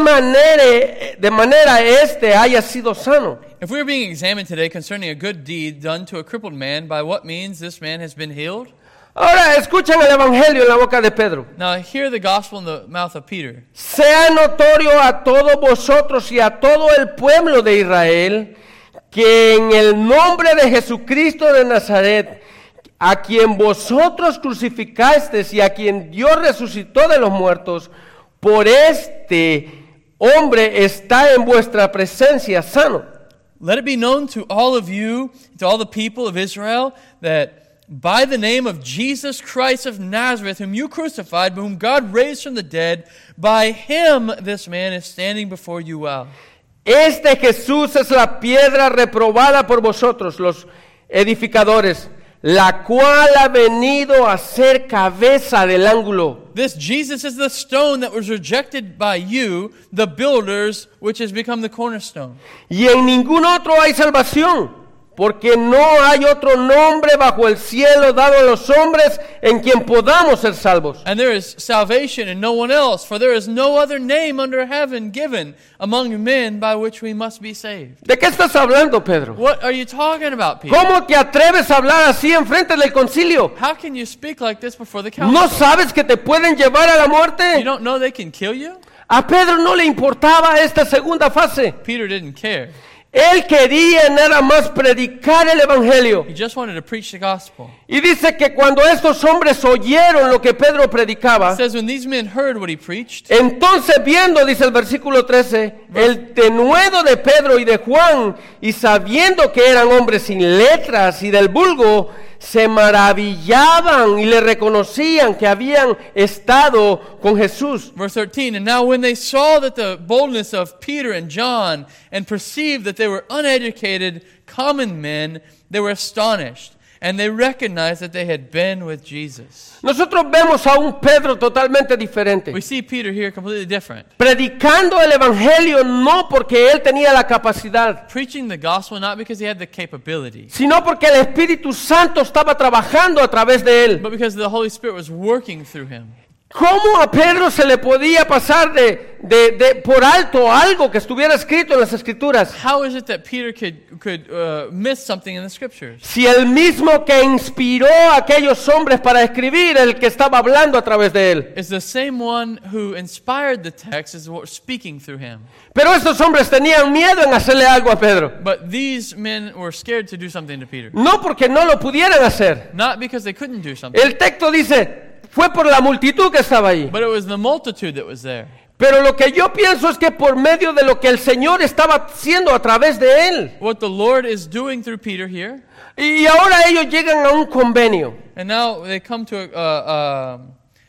manera este haya sido sano. if we are being examined today concerning a good deed done to a crippled man, by what means this man has been healed? Ahora escuchen el evangelio en la boca de Pedro. Now hear the gospel in the mouth of Peter. Sea notorio a todos vosotros y a todo el pueblo de Israel que en el nombre de Jesucristo de Nazaret, a quien vosotros crucificasteis y a quien Dios resucitó de los muertos, por este hombre está en vuestra presencia sano. Let it be known to all of you, to all the people of Israel, that by the name of Jesus Christ of Nazareth, whom you crucified, but whom God raised from the dead, by him this man is standing before you well. Este Jesús es la piedra reprobada por vosotros, los edificadores, la cual ha venido a ser cabeza del ángulo. This Jesus is the stone that was rejected by you, the builders, which has become the cornerstone. Y en ningún otro hay salvación, porque no hay otro nombre bajo el cielo dado a los hombres en quien podamos ser salvos. And there is salvation in no one else, for there is no other name under heaven given among men by which we must be saved. ¿De qué estás hablando, Pedro? What are you talking about, Peter? ¿Cómo te atreves a hablar así en frente del concilio? How can you speak like this before the council? ¿No sabes que te pueden llevar a la You muerte? don't know they can kill you? A Pedro no le importaba esta segunda fase. Peter didn't care. Él quería nada más predicar el evangelio. He just wanted to preach the gospel. Y dice que cuando estos hombres oyeron lo que Pedro It predicaba, says when these men heard what he preached, entonces viendo, dice el versículo 13, el denuedo de Pedro y de Juan, y sabiendo que eran hombres sin letras y del vulgo, se maravillaban y le reconocían que habían estado con Jesús. verse 13, and now when they saw that the boldness of Peter and John and perceived that they were uneducated, common men, they were astonished. And they recognized that they had been with Jesus. Nosotros vemos a un Pedro totalmente diferente, We see Peter here completely different. predicando el evangelio no porque él tenía la capacidad, Preaching the gospel not because he had the capability, sino porque el Espíritu Santo estaba trabajando a través de él. but because the Holy Spirit was working through him. ¿Cómo a Pedro se le podía pasar por alto algo que estuviera escrito en las Escrituras? How is it that Peter could miss something in the Scriptures? Si el mismo que inspiró a aquellos hombres para escribir, el que estaba hablando a través de él. It's the same one who inspired the text is speaking through him. Pero estos hombres tenían miedo en hacerle algo a Pedro. But these men were scared to do something to Peter. No porque no lo pudieran hacer. Not because they couldn't do something. El texto dice, fue por la multitud que estaba ahí. But it was the multitude that was there. Pero lo que yo pienso es que por medio de lo que el Señor estaba haciendo a través de él. What the Lord is doing through Peter here. Y ahora ellos llegan a un convenio. And now they come to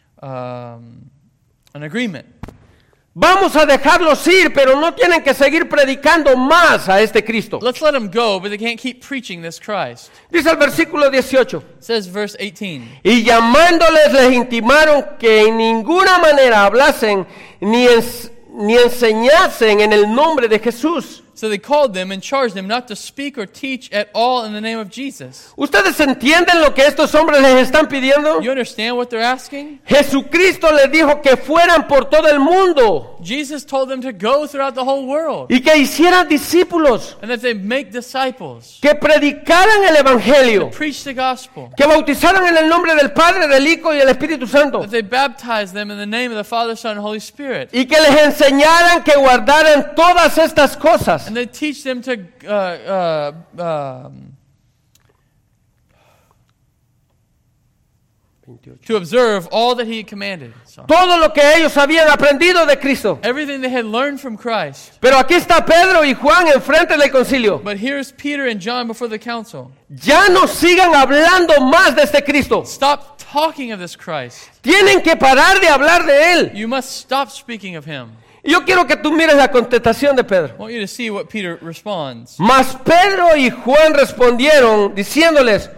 an agreement. Vamos a dejarlos ir, pero no tienen que seguir predicando más a este Cristo. Let's let them go, but they can't keep preaching this Christ. Dice el versículo 18. It says verse 18. Y llamándoles les intimaron que en ninguna manera hablasen ni enseñasen en el nombre de Jesús. So they called them and charged them not to speak or teach at all in the name of Jesus. ¿Ustedes entienden lo que estos hombres les están pidiendo? You understand what they're asking? Jesucristo les dijo que fueran por todo el mundo Jesus told them to go throughout the whole world y que hicieran discípulos, and that they make disciples, que predicaran el Evangelio, preach the gospel, que bautizaran en el nombre del Padre, del Hijo y del Espíritu Santo, that they baptize them in the name of the Father, Son, and Holy Spirit, y que les enseñaran que guardaran todas estas cosas. and they teach them to observe all that He commanded. So, Todo lo que ellos habían aprendido de Cristo. everything they had learned from Christ. Pero aquí está Pedro y Juan enfrente del concilio. But here's Peter and John before the council. Ya no sigan hablando más de este Cristo. Stop talking of this Christ. Tienen que parar de hablar de Él. You must stop speaking of Him. Y yo quiero que tú mires la contestación de Pedro. I want you to see what Peter responds. Mas Pedro y Juan respondieron diciéndoles,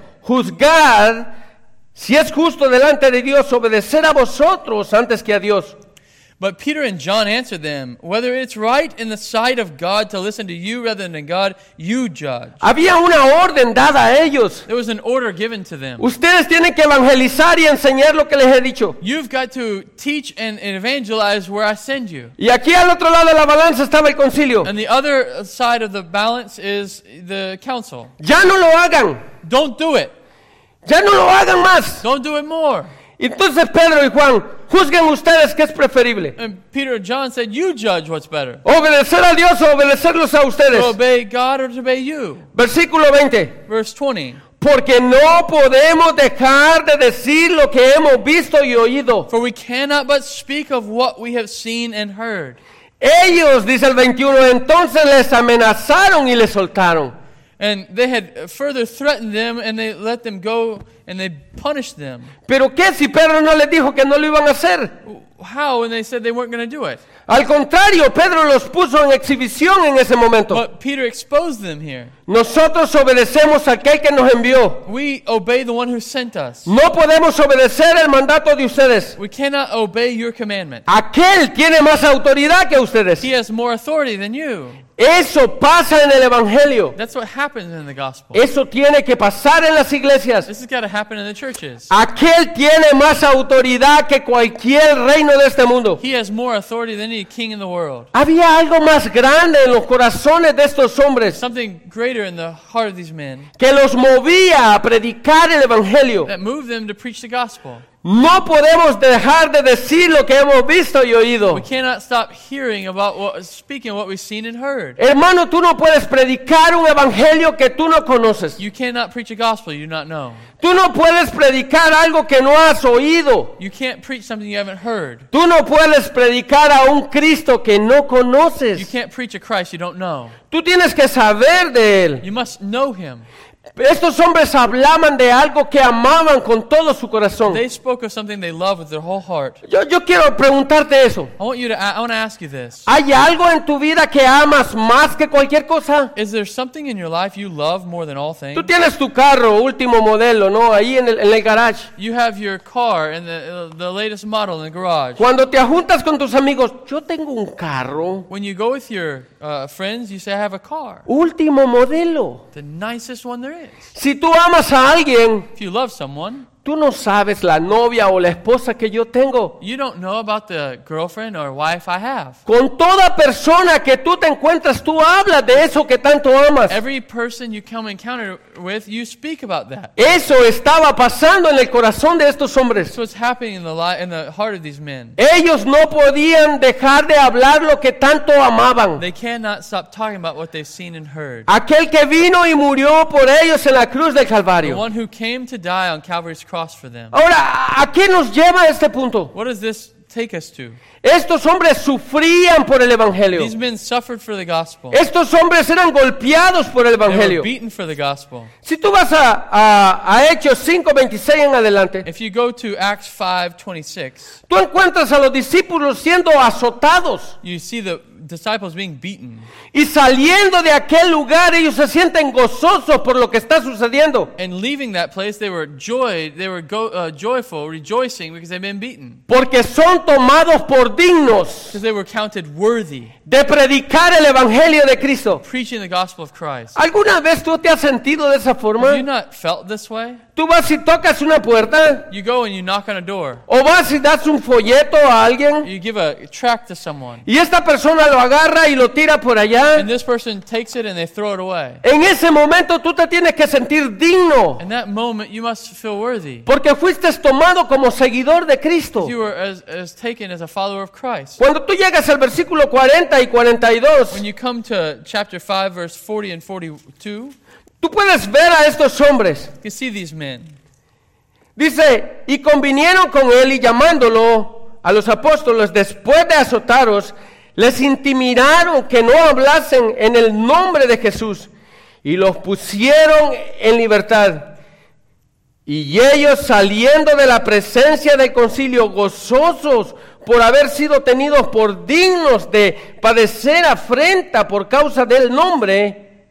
juzgad si es justo delante de Dios obedecer a vosotros antes que a Dios. But Peter and John answered them, whether it's right in the sight of God to listen to you rather than God, you judge. Había una orden dada a ellos. There was an order given to them. Ustedes tienen que evangelizar y enseñar lo que les he dicho. You've got to teach and evangelize where I send you. Y aquí al otro lado de la balanza estaba el concilio. And the other side of the balance is the council. Ya no lo hagan. Don't do it. Ya no lo hagan más. Don't do it more. Entonces Pedro y Juan, juzguen ustedes qué es preferible. And Peter and John said, you judge what's better. Obedecer a Dios o obedecerlos a ustedes. To obey God or to obey you. Versículo 20. Verse 20. Porque no podemos dejar de decir lo que hemos visto y oído. For we cannot but speak of what we have seen and heard. Ellos, dice el 21, entonces les amenazaron y les soltaron. And they had further threatened them, and they let them go, and they punished them. ¿Pero qué si Pedro no les dijo que no lo iban a hacer? How? And they said they weren't going to do it. Al contrario, Pedro los puso en exhibición en ese momento. But Peter exposed them here. Nosotros obedecemos a aquel que nos envió. We obey the one who sent us. No podemos obedecer el mandato de ustedes. We cannot obey your commandment. Aquel tiene más autoridad que ustedes. He has more authority than you. Eso pasa en el Evangelio. That's what happens in the gospel. Eso tiene que pasar en las iglesias. This has got to happen in the churches. Aquel tiene más autoridad que cualquier reino de este mundo. He has more authority than any king in the world. Había algo más grande en los corazones de estos hombres Something greater in the heart of these men que los movía a predicar el Evangelio. that moved them to preach the gospel. No podemos dejar de decir lo que hemos visto y oído. We cannot stop hearing about speaking what we've seen and heard. Hermano, tú no puedes predicar un evangelio que tú no conoces. You cannot preach a gospel you do not know. Tú no puedes predicar algo que no has oído. You can't preach something you haven't heard. Tú no puedes predicar a un Cristo que no You conoces. can't preach a Christ you don't know. Tú tienes que saber de Él. You must know Him. Estos hombres hablaban de algo que amaban con todo su corazón. They spoke of something they love with their whole heart. Yo quiero preguntarte eso. I want to ask you this. ¿Hay algo en tu vida que amas más que cualquier cosa? Is there something in your life you love more than all things? Tú tienes tu carro, último modelo, ¿no? Ahí en el garage. You have your car and the latest model in the garage. Cuando te juntas con tus amigos, yo tengo un carro, When you go with your friends, you say, I have a car. último modelo. The nicest one there is. Si tú amas a alguien, If you love someone, Tú no sabes la novia o la esposa que yo tengo. You don't know about the girlfriend or wife I have. Con toda persona que tú te encuentras, tú hablas de eso que tanto amas. Every person you come encounter with, you speak about that. Eso estaba pasando en el corazón de estos hombres. That's what's happening in the heart of these men. Ellos no podían dejar de hablar lo que tanto amaban. They cannot stop talking about what they've seen and heard. Aquel que vino y murió por ellos en la cruz del The Calvario. one who came to die on Calvary's cross for them. Ahora, ¿a qué nos lleva este punto? What does this take us to? Estos hombres sufrían por el Evangelio. These men suffered for the gospel. Estos hombres eran golpeados por el They were Evangelio. beaten for the gospel. Si tú vas a Hechos 5:26 en adelante, If you go to Acts 5:26, tú encuentras a los discípulos siendo azotados you see the disciples being beaten. y saliendo de aquel lugar ellos se sienten gozosos por lo que está sucediendo, And leaving that place, they were joyful, rejoicing because they've been beaten. porque son tomados por dignos Because they were counted worthy, de predicar el Evangelio de Cristo. preaching the gospel of Christ. ¿Alguna vez tú te has sentido de esa Have you forma? not felt this way? Tú vas y tocas una puerta, You go and you knock on a door. o vas y das un folleto a alguien, You give a tract to someone. y esta persona lo agarra y lo tira por allá. And this person takes it and they throw it away. En ese momento tú te tienes que sentir digno, In that moment, you must feel worthy. porque fuiste tomado como seguidor de Cristo. You were as taken as a follower of Christ. Cuando tú llegas al versículo 40 y 42, When you come to chapter 5, verse 40 and 42, tú puedes ver a estos hombres. you see these men. Dice, y convinieron con él y llamándolo a los apóstoles después de azotaros, les intimidaron que no hablasen en el nombre de Jesús y los pusieron en libertad. Y ellos saliendo de la presencia del concilio gozosos por haber sido tenidos por dignos de padecer afrenta por causa del nombre,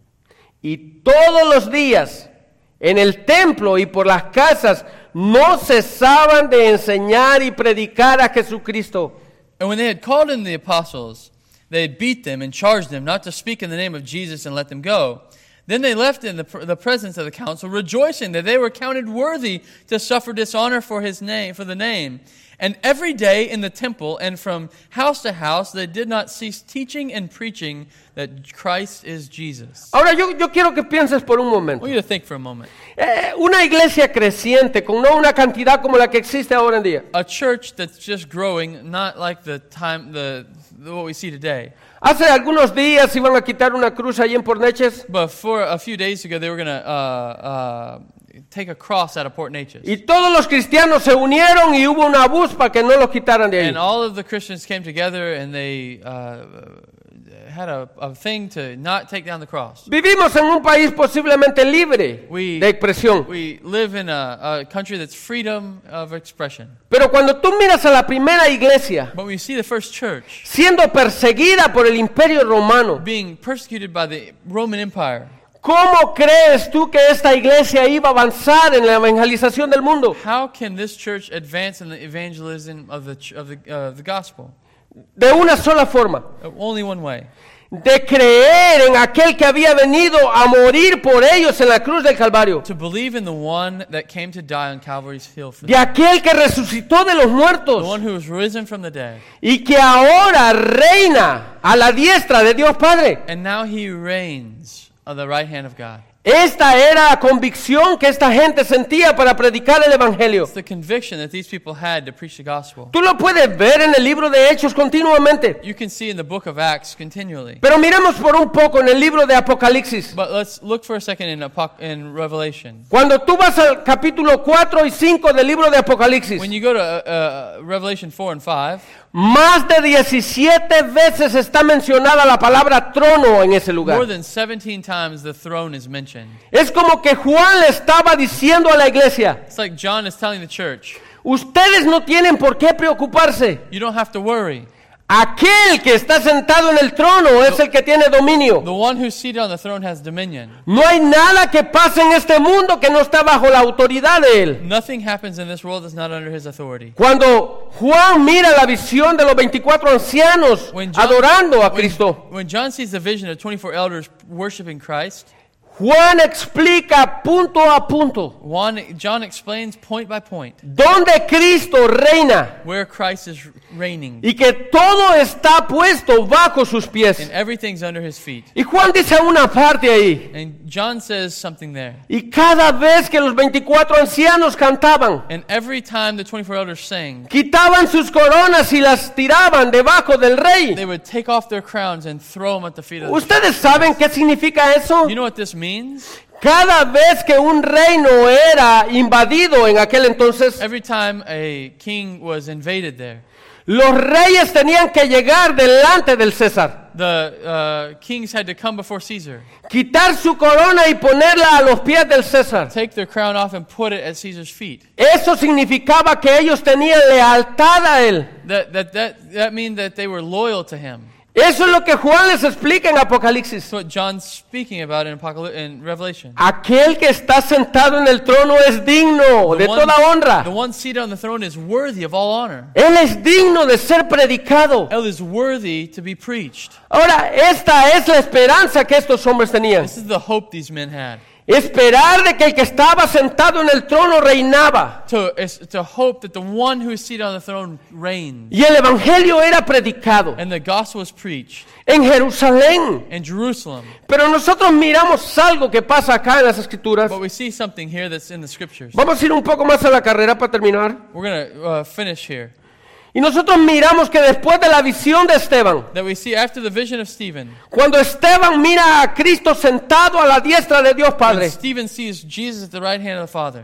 y todos los días en el templo y por las casas no cesaban de enseñar y predicar a Jesucristo. And when they had called in the apostles, they beat them and charged them not to speak in the name of Jesus and let them go. Then they left in the presence of the council, rejoicing that they were counted worthy to suffer dishonor for his name, for the name. And every day in the temple and from house to house, they did not cease teaching and preaching that Christ is Jesus. Ahora yo quiero que pienses por un I momento. want you to think for a moment. Una iglesia creciente, con no una cantidad como la que existe ahora en día. A church that's just growing, not like what we see today. Hace algunos días iban a quitar una cruz allí en Porneches But for a few days ago, they were going to take a cross out of Port Neches. y todos los cristianos se unieron y hubo una bus para que no los quitaran de ahí. And all of the Christians came together and they had a thing to not take down the cross. Vivimos en un país posiblemente libre de expresión. We live in a country that's freedom of expression. Pero cuando tú miras a la primera iglesia But we see the first church siendo perseguida por el imperio romano, being persecuted by the Roman Empire. ¿cómo crees tú que esta iglesia iba a avanzar en la evangelización del mundo? How can this church advance in the evangelism of the gospel? De una sola forma, Only one way. de creer en aquel que había venido a morir por ellos en la cruz del Calvario, To believe in the one that came to die on Calvary's hill for de them. aquel que resucitó de los The muertos one who was risen from the dead. y que ahora reina a la diestra de Dios Padre. And now he reigns on the right hand of God. Esta era la convicción que esta gente sentía para predicar el Evangelio. It's the conviction that these people had to preach the gospel. Tú lo puedes ver en el libro de Hechos continuamente. You can see in the book of Acts continually. Pero miremos por un poco en el libro de Apocalipsis. But let's look for a second in Revelation. Cuando tú vas al capítulo 4 y 5 del libro de Apocalipsis, When you go to Revelation 4 and 5, más de 17 veces está mencionada la palabra trono en ese more lugar. than 17 times the throne is mentioned. Es como que Juan le estaba diciendo a la iglesia, It's like John is telling the church, ustedes no tienen por qué preocuparse. you don't have to worry. Aquel que está sentado en el trono es el que tiene dominio. The one who's seated on the throne has dominion. No hay nada que pase en este mundo que no está bajo la autoridad de él. Nothing happens in this world that's not under his authority. Cuando Juan mira la visión de los 24 ancianos When John- adorando a Cristo, When John sees the vision of 24 elders worshiping Christ, Juan explica punto a punto John explains point by point dónde Cristo reina where Christ is reigning. y que todo está puesto bajo sus pies. And everything's under his feet. Y Juan dice una parte ahí. And John says something there. Y cada vez que los 24 ancianos cantaban, And every time the 24 elders sang, quitaban sus coronas y las tiraban debajo del rey. they would take off their crowns and throw them at the feet of the ¿Ustedes saben qué significa eso? You know what this means? Cada vez que un reino era invadido en aquel entonces, Every time a king was invaded there, los reyes tenían que llegar delante del César, the kings had to come before Caesar, quitar su corona y ponerla a los pies del César. take their crown off and put it at Caesar's feet. Eso significaba que ellos tenían lealtad a él. That means that they were loyal to him. Eso es lo que Juan les explica en Apocalipsis. That's what John's speaking about in Revelation. Aquel que está sentado en el trono es digno de toda The honra. one seated on the throne is worthy of all honor. Él es digno de ser predicado. Él is worthy to be preached. Ahora, esta es la esperanza que estos hombres tenían. This is the hope these men had. Esperar de que el que estaba sentado en el trono reinaba. To hope that the one who is seated on the throne reigns. Y el evangelio era predicado And the gospel is preached en Jerusalén. in Jerusalem. Pero nosotros miramos algo que pasa acá en las Escrituras. But we see something here that's in the scriptures. Vamos a ir un poco más a la carrera para terminar. We're going to finish here. Y nosotros miramos que después de la visión de Esteban, That we see after the vision of Stephen, cuando Esteban mira a Cristo sentado a la diestra de Dios when Padre, Stephen sees Jesus at the right hand of the Father.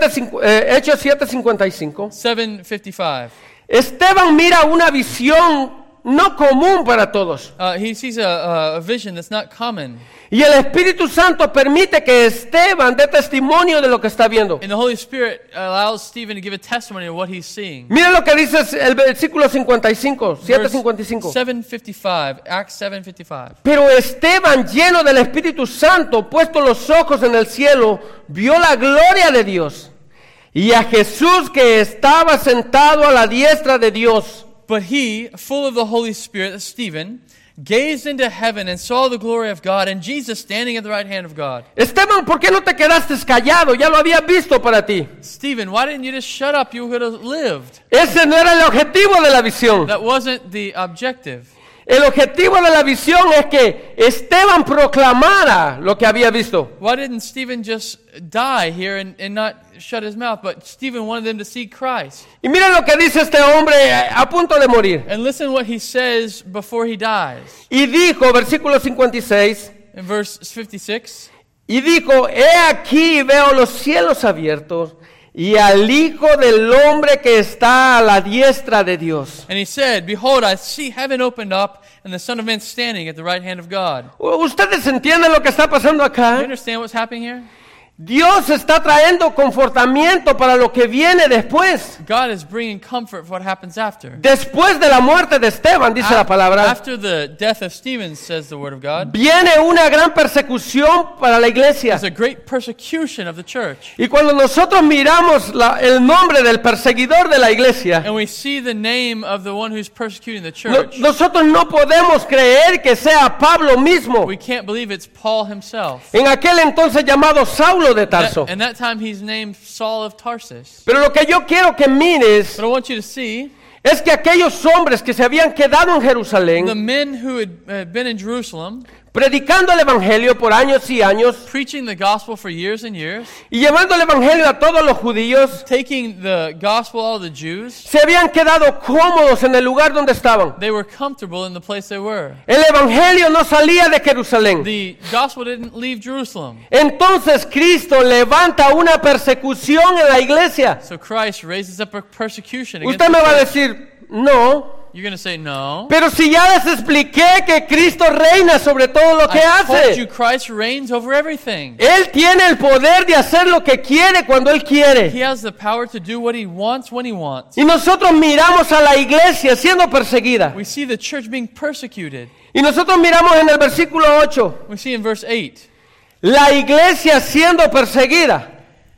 Hechos 7:55, 7:55. Esteban mira una visión no común para todos. He sees a vision that's not common. Y el Espíritu Santo permite que Esteban dé testimonio de lo que está viendo. And the Holy Spirit allows Stephen to give a testimony of what he's seeing. Mira lo que dice el versículo 55, Verse 7:55. 7:55, Acts 7:55. Pero Esteban, lleno del Espíritu Santo, puesto los ojos en el cielo, vio la gloria de Dios y a Jesús que estaba sentado a la diestra de Dios. But he, full of the Holy Spirit, Stephen, gazed into heaven and saw the glory of God and Jesus standing at the right hand of God. Esteban, ¿por qué no te quedaste callado? Ya lo habías visto para ti. Stephen, why didn't you just shut up? You could have lived. Ese no era el objetivo de la visión. That wasn't the objective. El objetivo de la visión es que Esteban proclamara lo que había visto. Why didn't Stephen just die here and not shut his mouth? But Stephen wanted them to see Christ. Y miren lo que dice este hombre a punto de morir. And listen what he says before he dies. Y dijo, versículo 56, In verse 56, y dijo, he aquí veo los cielos abiertos y al Hijo del Hombre que está a la diestra de Dios. and he said, Behold, I see heaven opened up and the Son of Man standing at the right hand of God. ¿Ustedes entienden lo que está pasando Do you acá? understand what's happening here? Dios está trayendo confortamiento para lo que viene después. God is bringing comfort for what happens after. Después de la muerte de Esteban, dice la palabra, After the death of Stephen, says the word of God, viene una gran persecución para la iglesia. there's a great persecution of the church. Y cuando nosotros miramos el nombre del perseguidor de la iglesia, And we see the name of the one who's persecuting the church. nosotros no podemos creer que sea Pablo mismo, We can't believe it's Paul himself. en aquel entonces llamado Saulo de Tarso. And that time he's named Saul of Tarsus. Pero lo que yo quiero que mires But I want you to see es que aquellos hombres que se habían quedado en the Jerusalén, men who had been in Jerusalem, predicando el evangelio por años y años, preaching the gospel for years and years, y llevando el evangelio a todos los judíos, taking the gospel all the Jews, se habían quedado cómodos en el lugar donde estaban. they were comfortable in the place they were. El evangelio no salía de Jerusalén. The gospel didn't leave Jerusalem. Entonces Cristo levanta una persecución en la iglesia. So Christ raises up a persecution against Usted me the va a church. decir, no. You're going to say no. Pero si ya les expliqué que Cristo reina sobre todo lo que I told you hace. Christ reigns over everything. Él tiene el poder de hacer lo que quiere cuando Él He quiere. has the power to do what he wants when he wants. Y nosotros miramos a la iglesia siendo perseguida. We see the church being persecuted. Y nosotros miramos en el versículo 8, We see in verse 8. la iglesia siendo perseguida.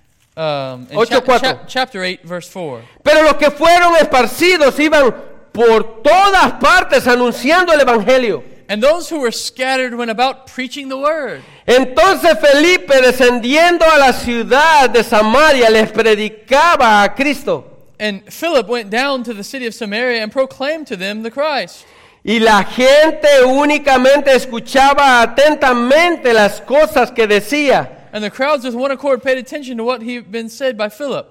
In 8:4. chapter 8, verse 4. Pero los que fueron esparcidos iban por todas partes anunciando el evangelio. And those who were scattered went about preaching the word. Entonces Felipe, descendiendo a la ciudad de Samaria, les predicaba a Cristo. And Philip went down to the city of Samaria and proclaimed to them the Christ. Y la gente únicamente escuchaba atentamente las cosas que decía. And the crowds with one accord paid attention to what had been said by Philip.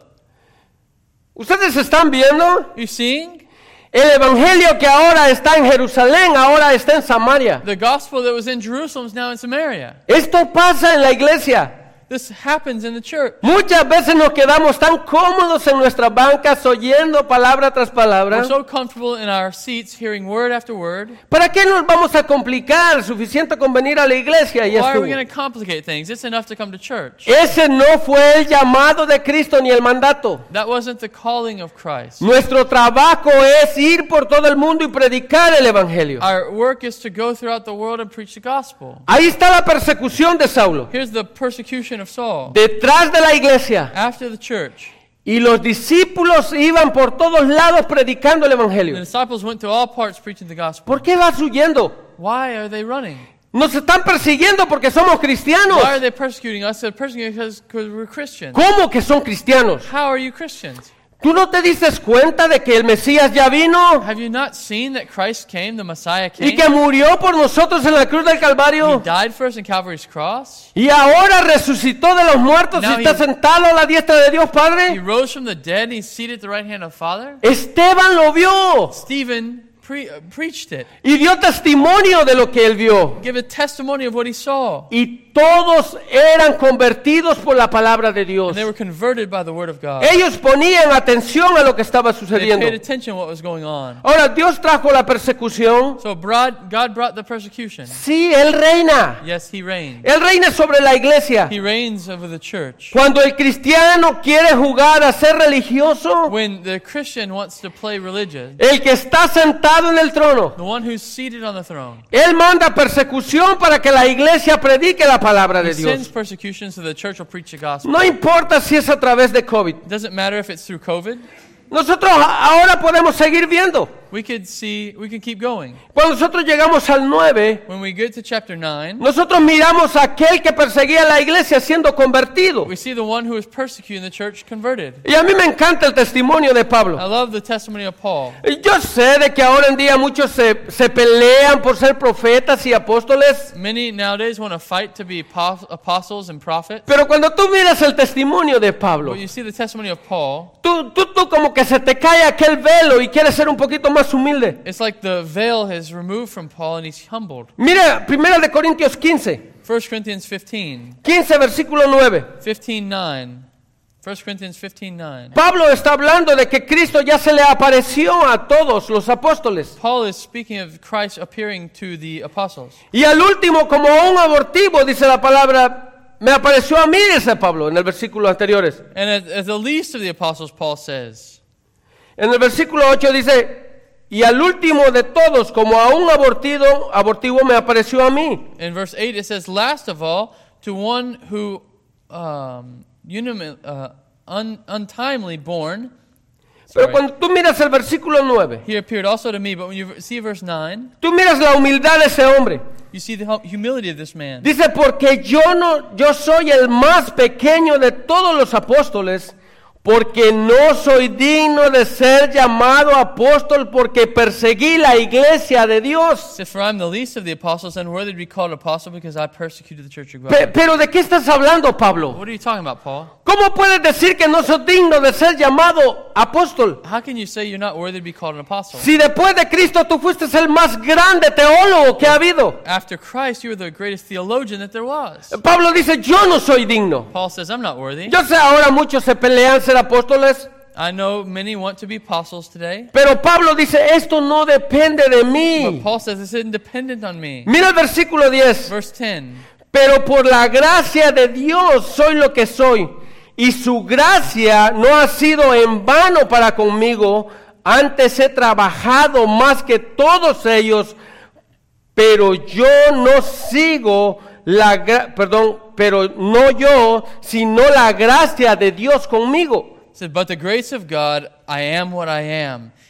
¿Ustedes están viendo? You seeing? El evangelio que ahora está en Jerusalén, ahora está en Samaria. The gospel that was in Jerusalem is now in Samaria. Esto pasa en la iglesia. This happens in the church. Muchas veces nos quedamos tan cómodos en nuestras bancas oyendo palabra tras palabra. We're so comfortable in our seats hearing word after word. ¿Para qué nos vamos a complicar? Suficiente con venir a la iglesia y Why are we estuvo. going to complicate things? It's enough to come to church. Ese no fue el llamado de Cristo ni el mandato. That wasn't the calling of Christ. Nuestro trabajo es ir por todo el mundo y predicar el evangelio. Our work is to go throughout the world and preach the gospel. Ahí está la persecución de Saulo. Here's the persecution of Saul. Detrás de la iglesia. After the church, Y los discípulos iban por todos lados predicando el the evangelio. disciples went to all parts preaching the gospel. ¿Por qué vas huyendo? Why are they running? Nos están persiguiendo porque somos cristianos. Why are they persecuting us? They're persecuting us because we're Christians. ¿Cómo que son cristianos? How are you Christians? ¿Tú no te dices cuenta de que el Mesías ya vino Have you not seen that Christ came, the Messiah y came? que murió por nosotros en la cruz del He Calvario died for us in Calvary's cross. y ahora resucitó de los muertos Now y está he- sentado a la diestra de Dios He Padre? rose from the dead and he's seated at the right hand of the Father. Esteban lo vio Stephen preached it. y dio testimonio de lo que él vio. Give a testimony of what he saw. Y todos eran convertidos por la palabra de Dios. And they were converted by the word of God. Ellos ponían atención a lo que estaba They sucediendo. paid attention to what was going on. Ahora, Dios trajo la persecución. So God brought the persecution. Sí, Él reina. Yes, he reigns. Él reina sobre la iglesia. He reigns over the church. Cuando el cristiano quiere jugar a ser religioso, When the Christian wants to play religion, el que está sentado en el trono, the one who's seated on the throne, Él manda persecución para que la iglesia predique la palabra he de sends Dios. persecution so the church will preach the gospel. No importa si es a través de COVID. It doesn't matter if it's through COVID. Nosotros ahora podemos seguir viendo. We can keep going. Cuando nosotros llegamos al 9, When we get to chapter 9, nosotros miramos a aquel que perseguía a la iglesia siendo convertido. we see the one who was persecuting the church converted. Y a mí me encanta el testimonio de Pablo. I love the testimony of Paul. Yo sé de que ahora en día muchos se pelean por ser profetas y apóstoles, Many nowadays want to fight to be apostles and prophets. pero cuando tú miras el testimonio de Pablo, But you see the testimony of Paul, tú como que se te cae aquel velo y quieres ser un poquito más humilde. it's like the veil has removed from Paul and he's humbled. Mira, 1 de Corintios 15, 1 Corinthians 15, 15 versículo 9. 15:9. 1 Corinthians 15:9. Pablo está hablando de que Cristo ya se le apareció a todos los apóstoles. Paul is speaking of Christ appearing to the apostles. Y al último, como un abortivo, dice la palabra, me apareció a mí, dice Pablo en el versículo anteriores. And as the least of the apostles, Paul says, En el versículo 8 dice, y al último de todos, como a un abortivo me apareció a mí. in verse 8 it says, last of all, to one who untimely born, Pero cuando tú miras el versículo 9, he appeared also to me. But when you see verse 9, tú miras la humildad de ese hombre. you see the humility of this man. Dice, porque yo soy el más pequeño de todos los apóstoles, porque no soy digno de ser llamado apóstol, porque perseguí la iglesia de It Dios. says, for I am the least of the apostles, and worthy to be called apostle, because I persecuted the church of God. Pero ¿de qué estás hablando, Pablo? What are you talking about, Paul? ¿Cómo puedes decir que no sos digno de ser llamado apóstol? How can you say you're not worthy to be called an apostle? Si después de Cristo tú fuiste el más grande teólogo que ha habido. After Christ, you were the greatest theologian that there was. Pablo dice, yo no soy digno. Paul says, I'm not worthy. Yo sé ahora muchos se pelean ser apóstoles, I know many want to be apostles today. pero Pablo dice, esto no depende de But mí. Paul says it's independent on me. Mira el versículo 10. Verse 10. Pero por la gracia de Dios soy lo que soy, y su gracia no ha sido en vano para conmigo. Antes he trabajado más que todos ellos, pero yo no sigo pero no yo, sino la gracia de Dios conmigo. It said, but the grace of God, I am what I am.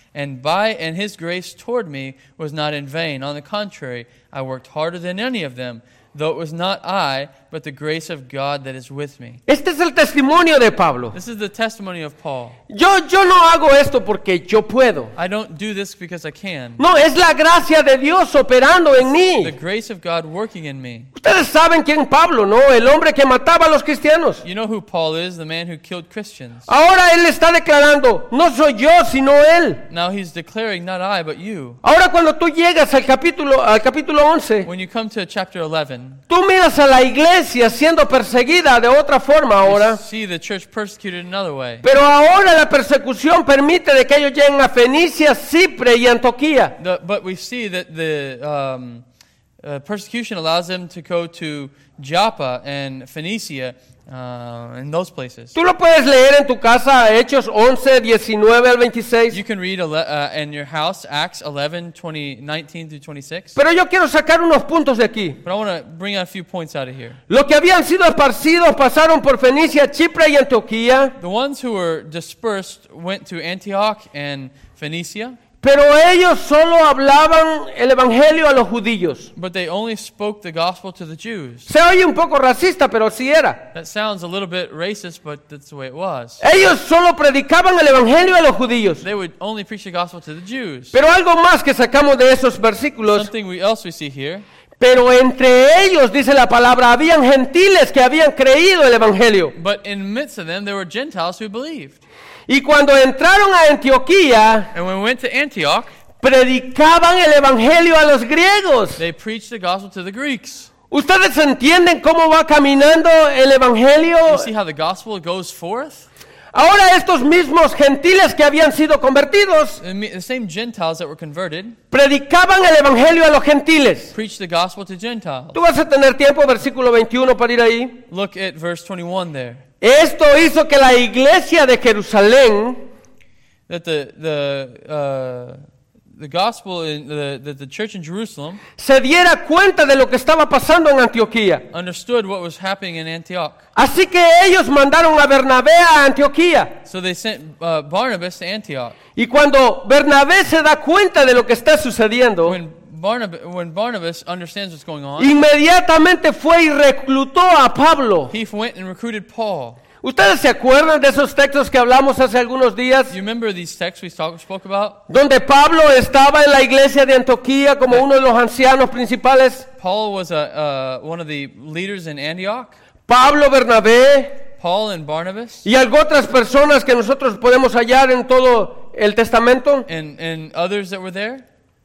And his grace toward me was not in vain. On the contrary, I worked harder than any of them, though it was not I, but the grace of God that is with me. Este es el testimonio de Pablo. This is the testimony of Paul. Yo no hago esto porque yo puedo. I don't do this because I can. No, es la gracia de Dios operando en The mí. grace of God working in me. Ustedes saben quién Pablo, ¿no? El hombre que mataba a los cristianos. You know who Paul is, the man who killed Christians. Ahora él está declarando, no soy yo, sino él. Now he's declaring, not I, but you. Ahora cuando tú llegas al capítulo 11, When you come to chapter 11, tú miras a la iglesia siendo perseguida de otra forma you ahora. see the church persecuted another way. Pero ahora la persecución permite de que ellos lleguen a Fenicia, Chipre y Antioquía. But we see that the persecution allows them to go to Joppa and Phoenicia and those places. Tú lo puedes leer en tu casa, Hechos 11, 19 al 26. You can read in your house Acts 11, 19 through 26. Pero yo quiero sacar unos puntos de aquí. But I want to bring out a few points out of here. Los que habían sido esparcidos pasaron por Fenicia, Chipre y Antioquía, The ones who were dispersed went to Antioch and Phoenicia, pero ellos solo hablaban el evangelio a los judíos. but they only spoke the gospel to the Jews. Se oye un poco racista, pero así era. That sounds a little bit racist, but that's the way it was. Ellos solo predicaban el evangelio a los judíos. They would only preach the gospel to the Jews. Pero algo más que sacamos de esos versículos, Something else we see here. pero entre ellos, dice la palabra, habían gentiles que habían creído el evangelio. But in the midst of them, there were Gentiles who believed. Y cuando entraron a Antioquía, And when we went to Antioch, predicaban el evangelio a los griegos. they preached the gospel to the Greeks. ¿Ustedes entienden cómo va caminando el evangelio? You see how the gospel goes forth? Ahora estos mismos gentiles que habían sido convertidos The same Gentiles that were converted predicaban el evangelio a los gentiles. preached the gospel to Gentiles. Tú vas a tener tiempo, versículo 21, para ir ahí. Look at verse 21 there. Esto hizo que la iglesia de Jerusalén That the gospel in the church in Jerusalem se diera cuenta de lo que estaba pasando en Antioquía. understood what was happening in Antioch. Así que ellos mandaron a Bernabé a Antioquía. So they sent Barnabas to Antioch. Y cuando Bernabé se da cuenta de lo que está sucediendo, When Barnabas understands what's going on, inmediatamente fue y reclutó a Pablo. he went and recruited Paul. ¿Ustedes se acuerdan de esos textos que hablamos hace algunos días? Do you remember these texts we spoke about? Donde Pablo estaba en la iglesia de Antioquía como uno de los ancianos principales. Paul was one of the leaders in Antioch. Pablo, Bernabé Paul and Barnabas y algunas otras personas que nosotros podemos hallar en todo el Testamento. and others that were there.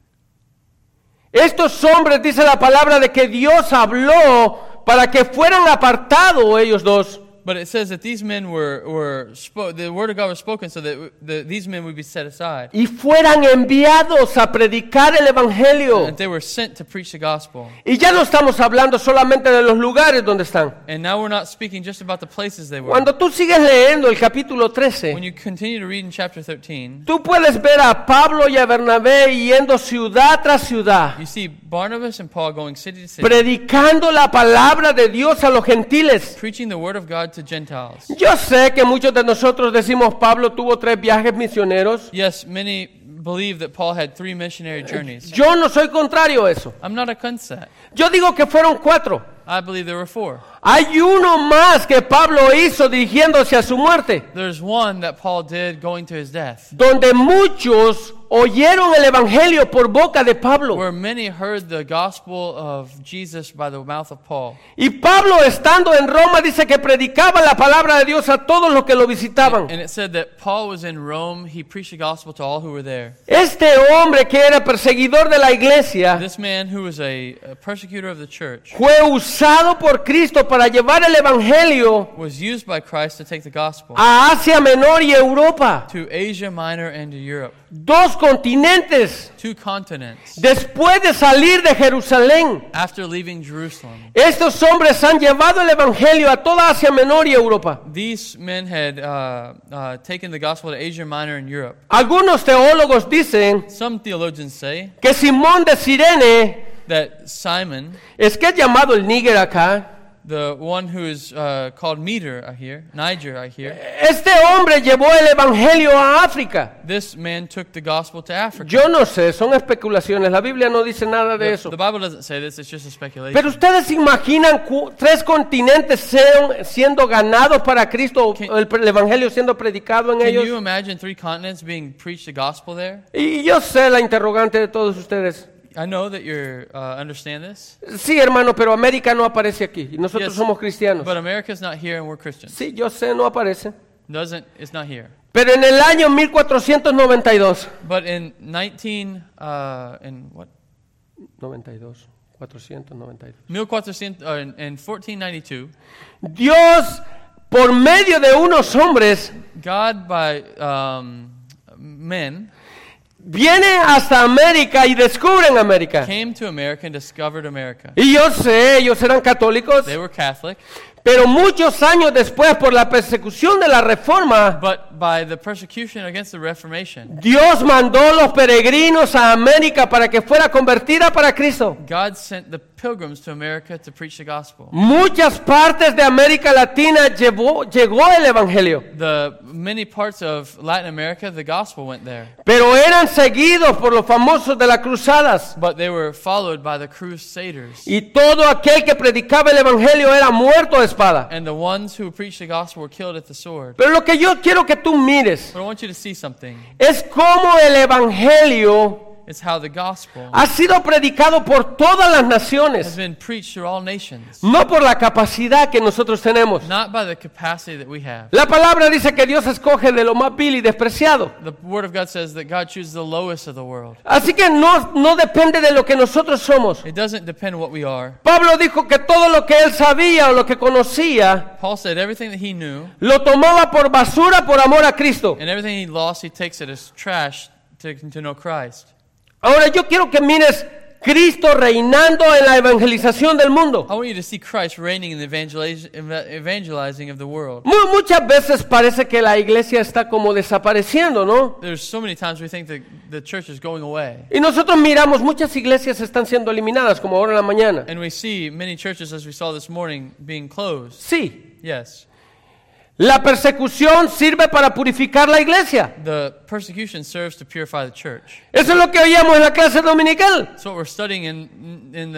Estos hombres, dice la palabra, de que Dios habló para que fueran apartados ellos dos. But it says that these men the word of God was spoken so that these men would be set aside. Y fueran enviados a predicar el Evangelio. And they were sent to preach the gospel. Y ya no estamos hablando solamente de los lugares donde están. And now we're not speaking just about the places they were. Cuando tú sigues leyendo el capítulo 13, When you continue to read in chapter 13, tú puedes ver a Pablo y a Bernabé yendo ciudad tras ciudad, you see Barnabas and Paul going city to city, predicando la palabra de Dios a los gentiles. preaching the word of God to Gentiles. Yo sé que muchos de nosotros decimos Pablo tuvo 3 viajes misioneros. Yes, many believe that Paul had 3 missionary journeys. Yo no soy contrario a eso. I'm not against that. Yo digo que fueron 4. I believe there were 4. Hay uno más que Pablo hizo dirigiéndose a su muerte, There's one that Paul did going to his death, donde muchos oyeron el evangelio por boca de Pablo. where many heard the gospel of Jesus by the mouth of Paul. Y Pablo, estando en Roma, dice que predicaba la palabra de Dios a todos los que lo visitaban. And it said that Paul was in Rome. He preached the gospel to all who were there. Este hombre que era perseguidor de la iglesia This man, who was a persecutor of the church, fue usado por Cristo para llevar el evangelio was used by Christ to take the gospel a Asia Menor y Europa, to Asia Minor and to Europe, 2 continentes, 2 continents, después de salir de Jerusalén. after leaving Jerusalem. Estos hombres han llevado el evangelio a toda Asia Menor y Europa. These men had taken the gospel to Asia Minor and Europe. Algunos teólogos dicen Some theologians say que Simón de Cirene, that Simon, es que es llamado el Níger acá, The one who is called Niger, I hear. Este hombre llevó el evangelio a África. This man took the gospel to Africa. Yo no sé, son especulaciones. La Biblia no dice nada de eso. The Bible doesn't say this, it's just a speculation. Pero ustedes se imaginan 3 continentes siendo ganados para Cristo, el evangelio siendo predicado en ellos. Can you imagine 3 continents being preached the gospel there? Y yo sé la interrogante de todos ustedes. I know that you understand this. Sí, hermano, pero América no aparece aquí. Y nosotros Yes, somos cristianos. But America's not here and we're Christians. Sí, yo sé, no aparece. It's not here. Pero en el año 1492. But in 92, 492. 1492, Dios, por medio de unos hombres, God by men viene hasta América y descubren América. came to America and discovered America. Y yo sé, ellos eran católicos, They were Catholic, pero muchos años después, por la persecución de la Reforma, but by the persecution against the Reformation, Dios mandó los peregrinos a América para que fuera convertida para Cristo. God sent the pilgrims to America to preach the gospel. Muchas partes de América Latina llegó el Evangelio, The many parts of Latin America, the gospel went there, pero eran seguidos por los famosos de las cruzadas. but they were followed by the Crusaders. Y todo aquel que predicaba el Evangelio era muerto a espada. And the ones who preached the gospel were killed at the sword. Pero lo que yo quiero que tú mires But I want you to see something. es cómo el Evangelio It's how the gospel ha sido predicado por todas las has naciones, been preached through all nations, no por la capacidad que nosotros tenemos. not by the capacity that we have. La palabra dice que Dios escoge de lo más vil y despreciado. The Word of God says that God chooses the lowest of the world. Así que no depende de lo que nosotros somos. It doesn't depend on what we are. Pablo dijo que todo lo que él sabía o lo que conocía Paul said everything that he knew lo tomaba por basura por amor a Cristo. and everything he lost, he takes it as trash to know Christ. Ahora yo quiero que mires Cristo reinando en la evangelización del mundo. I want you to see Christ reigning in the evangelizing of the world. Muchas veces parece que la iglesia está como desapareciendo, ¿no? There's so many times we think that the church is going away. Y nosotros miramos, muchas iglesias están siendo eliminadas, como ahora en la mañana. And we see many churches, as we saw this morning, being closed. Sí, Yes. la persecución sirve para purificar la iglesia. The persecution serves to purify the church. Eso es lo que oíamos en la clase dominical. That's what we're studying in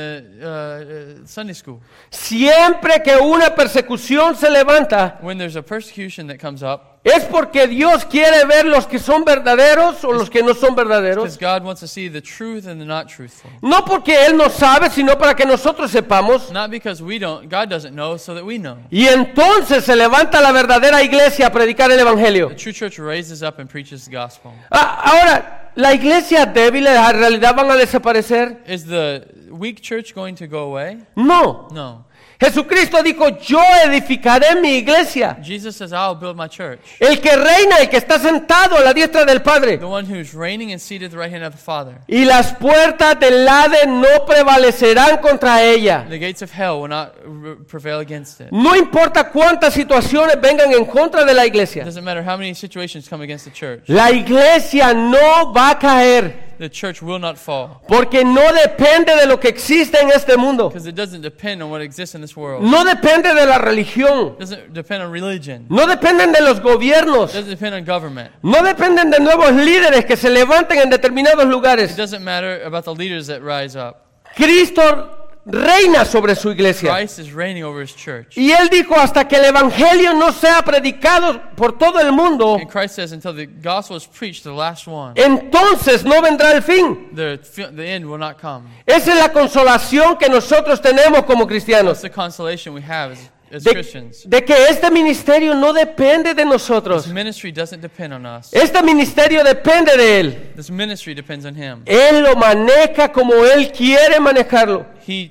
the Sunday school. Siempre que una persecución se levanta, When there's a persecution that comes up, es porque Dios quiere ver los que son verdaderos o los que no son because verdaderos. God wants to see the truth and the not truthful. No porque Él no sabe, sino para que nosotros sepamos. Not because God doesn't know, so that we know. Y entonces se levanta la verdadera iglesia a predicar el Evangelio. The true church raises up and preaches the gospel. Ahora, ¿la iglesia débil en realidad van a desaparecer? Is the weak church going to go away? No. No. Jesucristo dijo, yo edificaré mi iglesia. Jesus says, I'll build my church. El que reina, el que está sentado a la diestra del Padre. The one who's reigning and seated at the right hand of the Father. Y las puertas del Hades no prevalecerán contra ella. The gates of hell will not prevail against it. No importa cuántas situaciones vengan en contra de la It iglesia. doesn't matter how many situations come against the church. La iglesia no va a caer. The church will not fall. Porque no depende de lo que existe en este mundo. Because it doesn't depend on what exists in this world. No depende de la religión. It doesn't depend on religion. No dependen de los gobiernos. It doesn't depend on government. No dependen de nuevos líderes que se levanten en determinados It lugares. doesn't matter about the leaders that rise up. Cristo reina sobre su iglesia. Christ is reigning over his church. Y Él dijo, hasta que el evangelio no sea predicado por todo el mundo, And Christ says, until the gospel is preached to the last one, entonces no vendrá el fin. the end will not come. Esa es la consolación que nosotros tenemos como That's cristianos. the consolation we have as De, Christians. de que este ministerio no depende de nosotros. This ministry doesn't depend on us. Este ministerio depende de Él. This ministry depends on him. Él lo maneja como Él quiere manejarlo.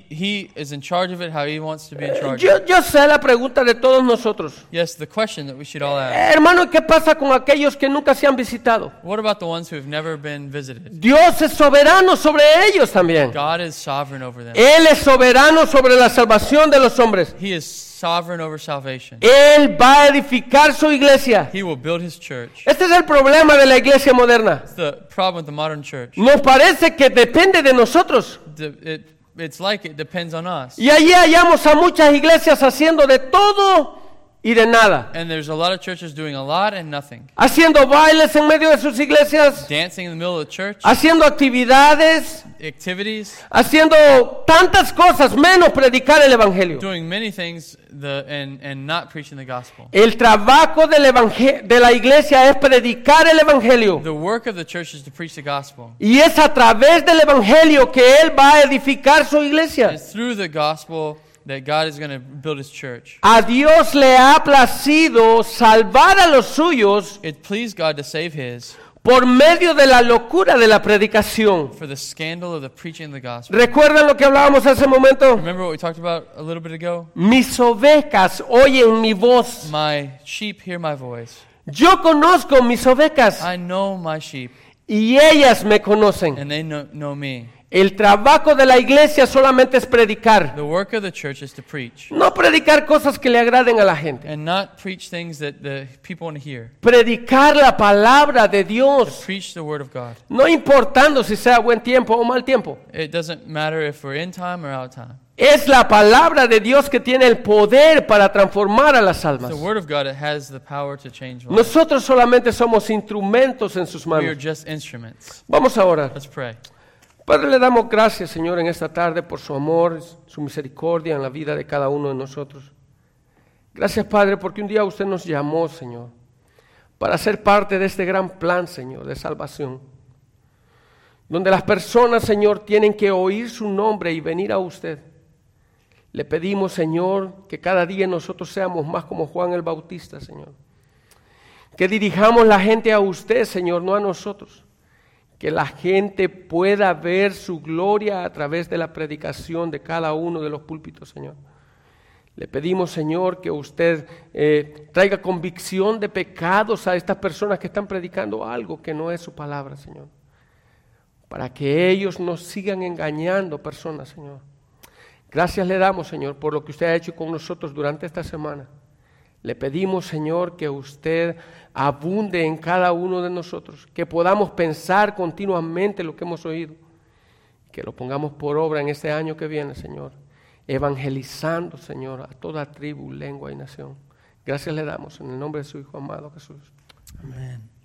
He is in charge of it how he wants to be in charge. Yo sé la pregunta de todos nosotros. Yes, the question that we should all ask. Hermano, ¿qué pasa con aquellos que nunca se han visitado? What about the ones who have never been visited? Dios es soberano sobre ellos también. God is sovereign over them. Él es soberano sobre la salvación de los hombres. He is sovereign over salvation. Él va a edificar su iglesia. He will build his church. Este es el problema de la iglesia moderna. It's the problem with the modern church. Nos parece que depende de nosotros. It it's like it depends on us. Y allí hallamos a muchas iglesias haciendo de todo y de nada. And there's a lot of churches doing a lot and nothing. Haciendo bailes en medio de sus iglesias, Dancing in the middle of the church, haciendo actividades, activities, haciendo tantas cosas menos predicar el evangelio. doing many things and not preaching the gospel. El trabajo de la iglesia es predicar el evangelio. The work of the church is to preach the gospel. Y es a través del evangelio que él va a edificar su iglesia. It's through the gospel that God is going to build his church. A Dios le ha placido salvar a los suyos It pleased God to save his por medio de la locura de la predicación. for the scandal of the preaching of the gospel. ¿Recuerdan lo que hablábamos hace un momento? Remember what we talked about a little bit ago? Mis ovejas oyen mi voz. My sheep hear my voice. Yo conozco mis ovejas I know my sheep, y ellas me conocen. and they know me. El trabajo de la iglesia solamente es predicar. The work of the church is to preach, No predicar cosas que le agraden a la gente. and not preach things that the people want to hear. Predicar la palabra de Dios. Preach the word of God. No importando si sea buen tiempo o mal tiempo. It doesn't matter if we're in time or out of time. Es la palabra de Dios que tiene el poder para transformar a las almas. The word of God, it has the power to change lives. Nosotros solamente somos instrumentos en sus We are manos. just instruments. Vamos a orar. Let's pray. Padre, le damos gracias, Señor, en esta tarde por su amor, su misericordia en la vida de cada uno de nosotros. Gracias, Padre, porque un día usted nos llamó, Señor, para ser parte de este gran plan, Señor, de salvación. Donde las personas, Señor, tienen que oír su nombre y venir a usted. Le pedimos, Señor, que cada día nosotros seamos más como Juan el Bautista, Señor. Que dirijamos la gente a usted, Señor, no a nosotros. Que la gente pueda ver su gloria a través de la predicación de cada uno de los púlpitos, Señor. Le pedimos, Señor, que usted traiga convicción de pecados a estas personas que están predicando algo que no es su palabra, Señor. Para que ellos no sigan engañando personas, Señor. Gracias le damos, Señor, por lo que usted ha hecho con nosotros durante esta semana. Le pedimos, Señor, que usted abunde en cada uno de nosotros, que podamos pensar continuamente lo que hemos oído, que lo pongamos por obra en este año que viene, Señor, evangelizando, Señor, a toda tribu, lengua y nación. Gracias le damos en el nombre de su Hijo amado Jesús. Amen.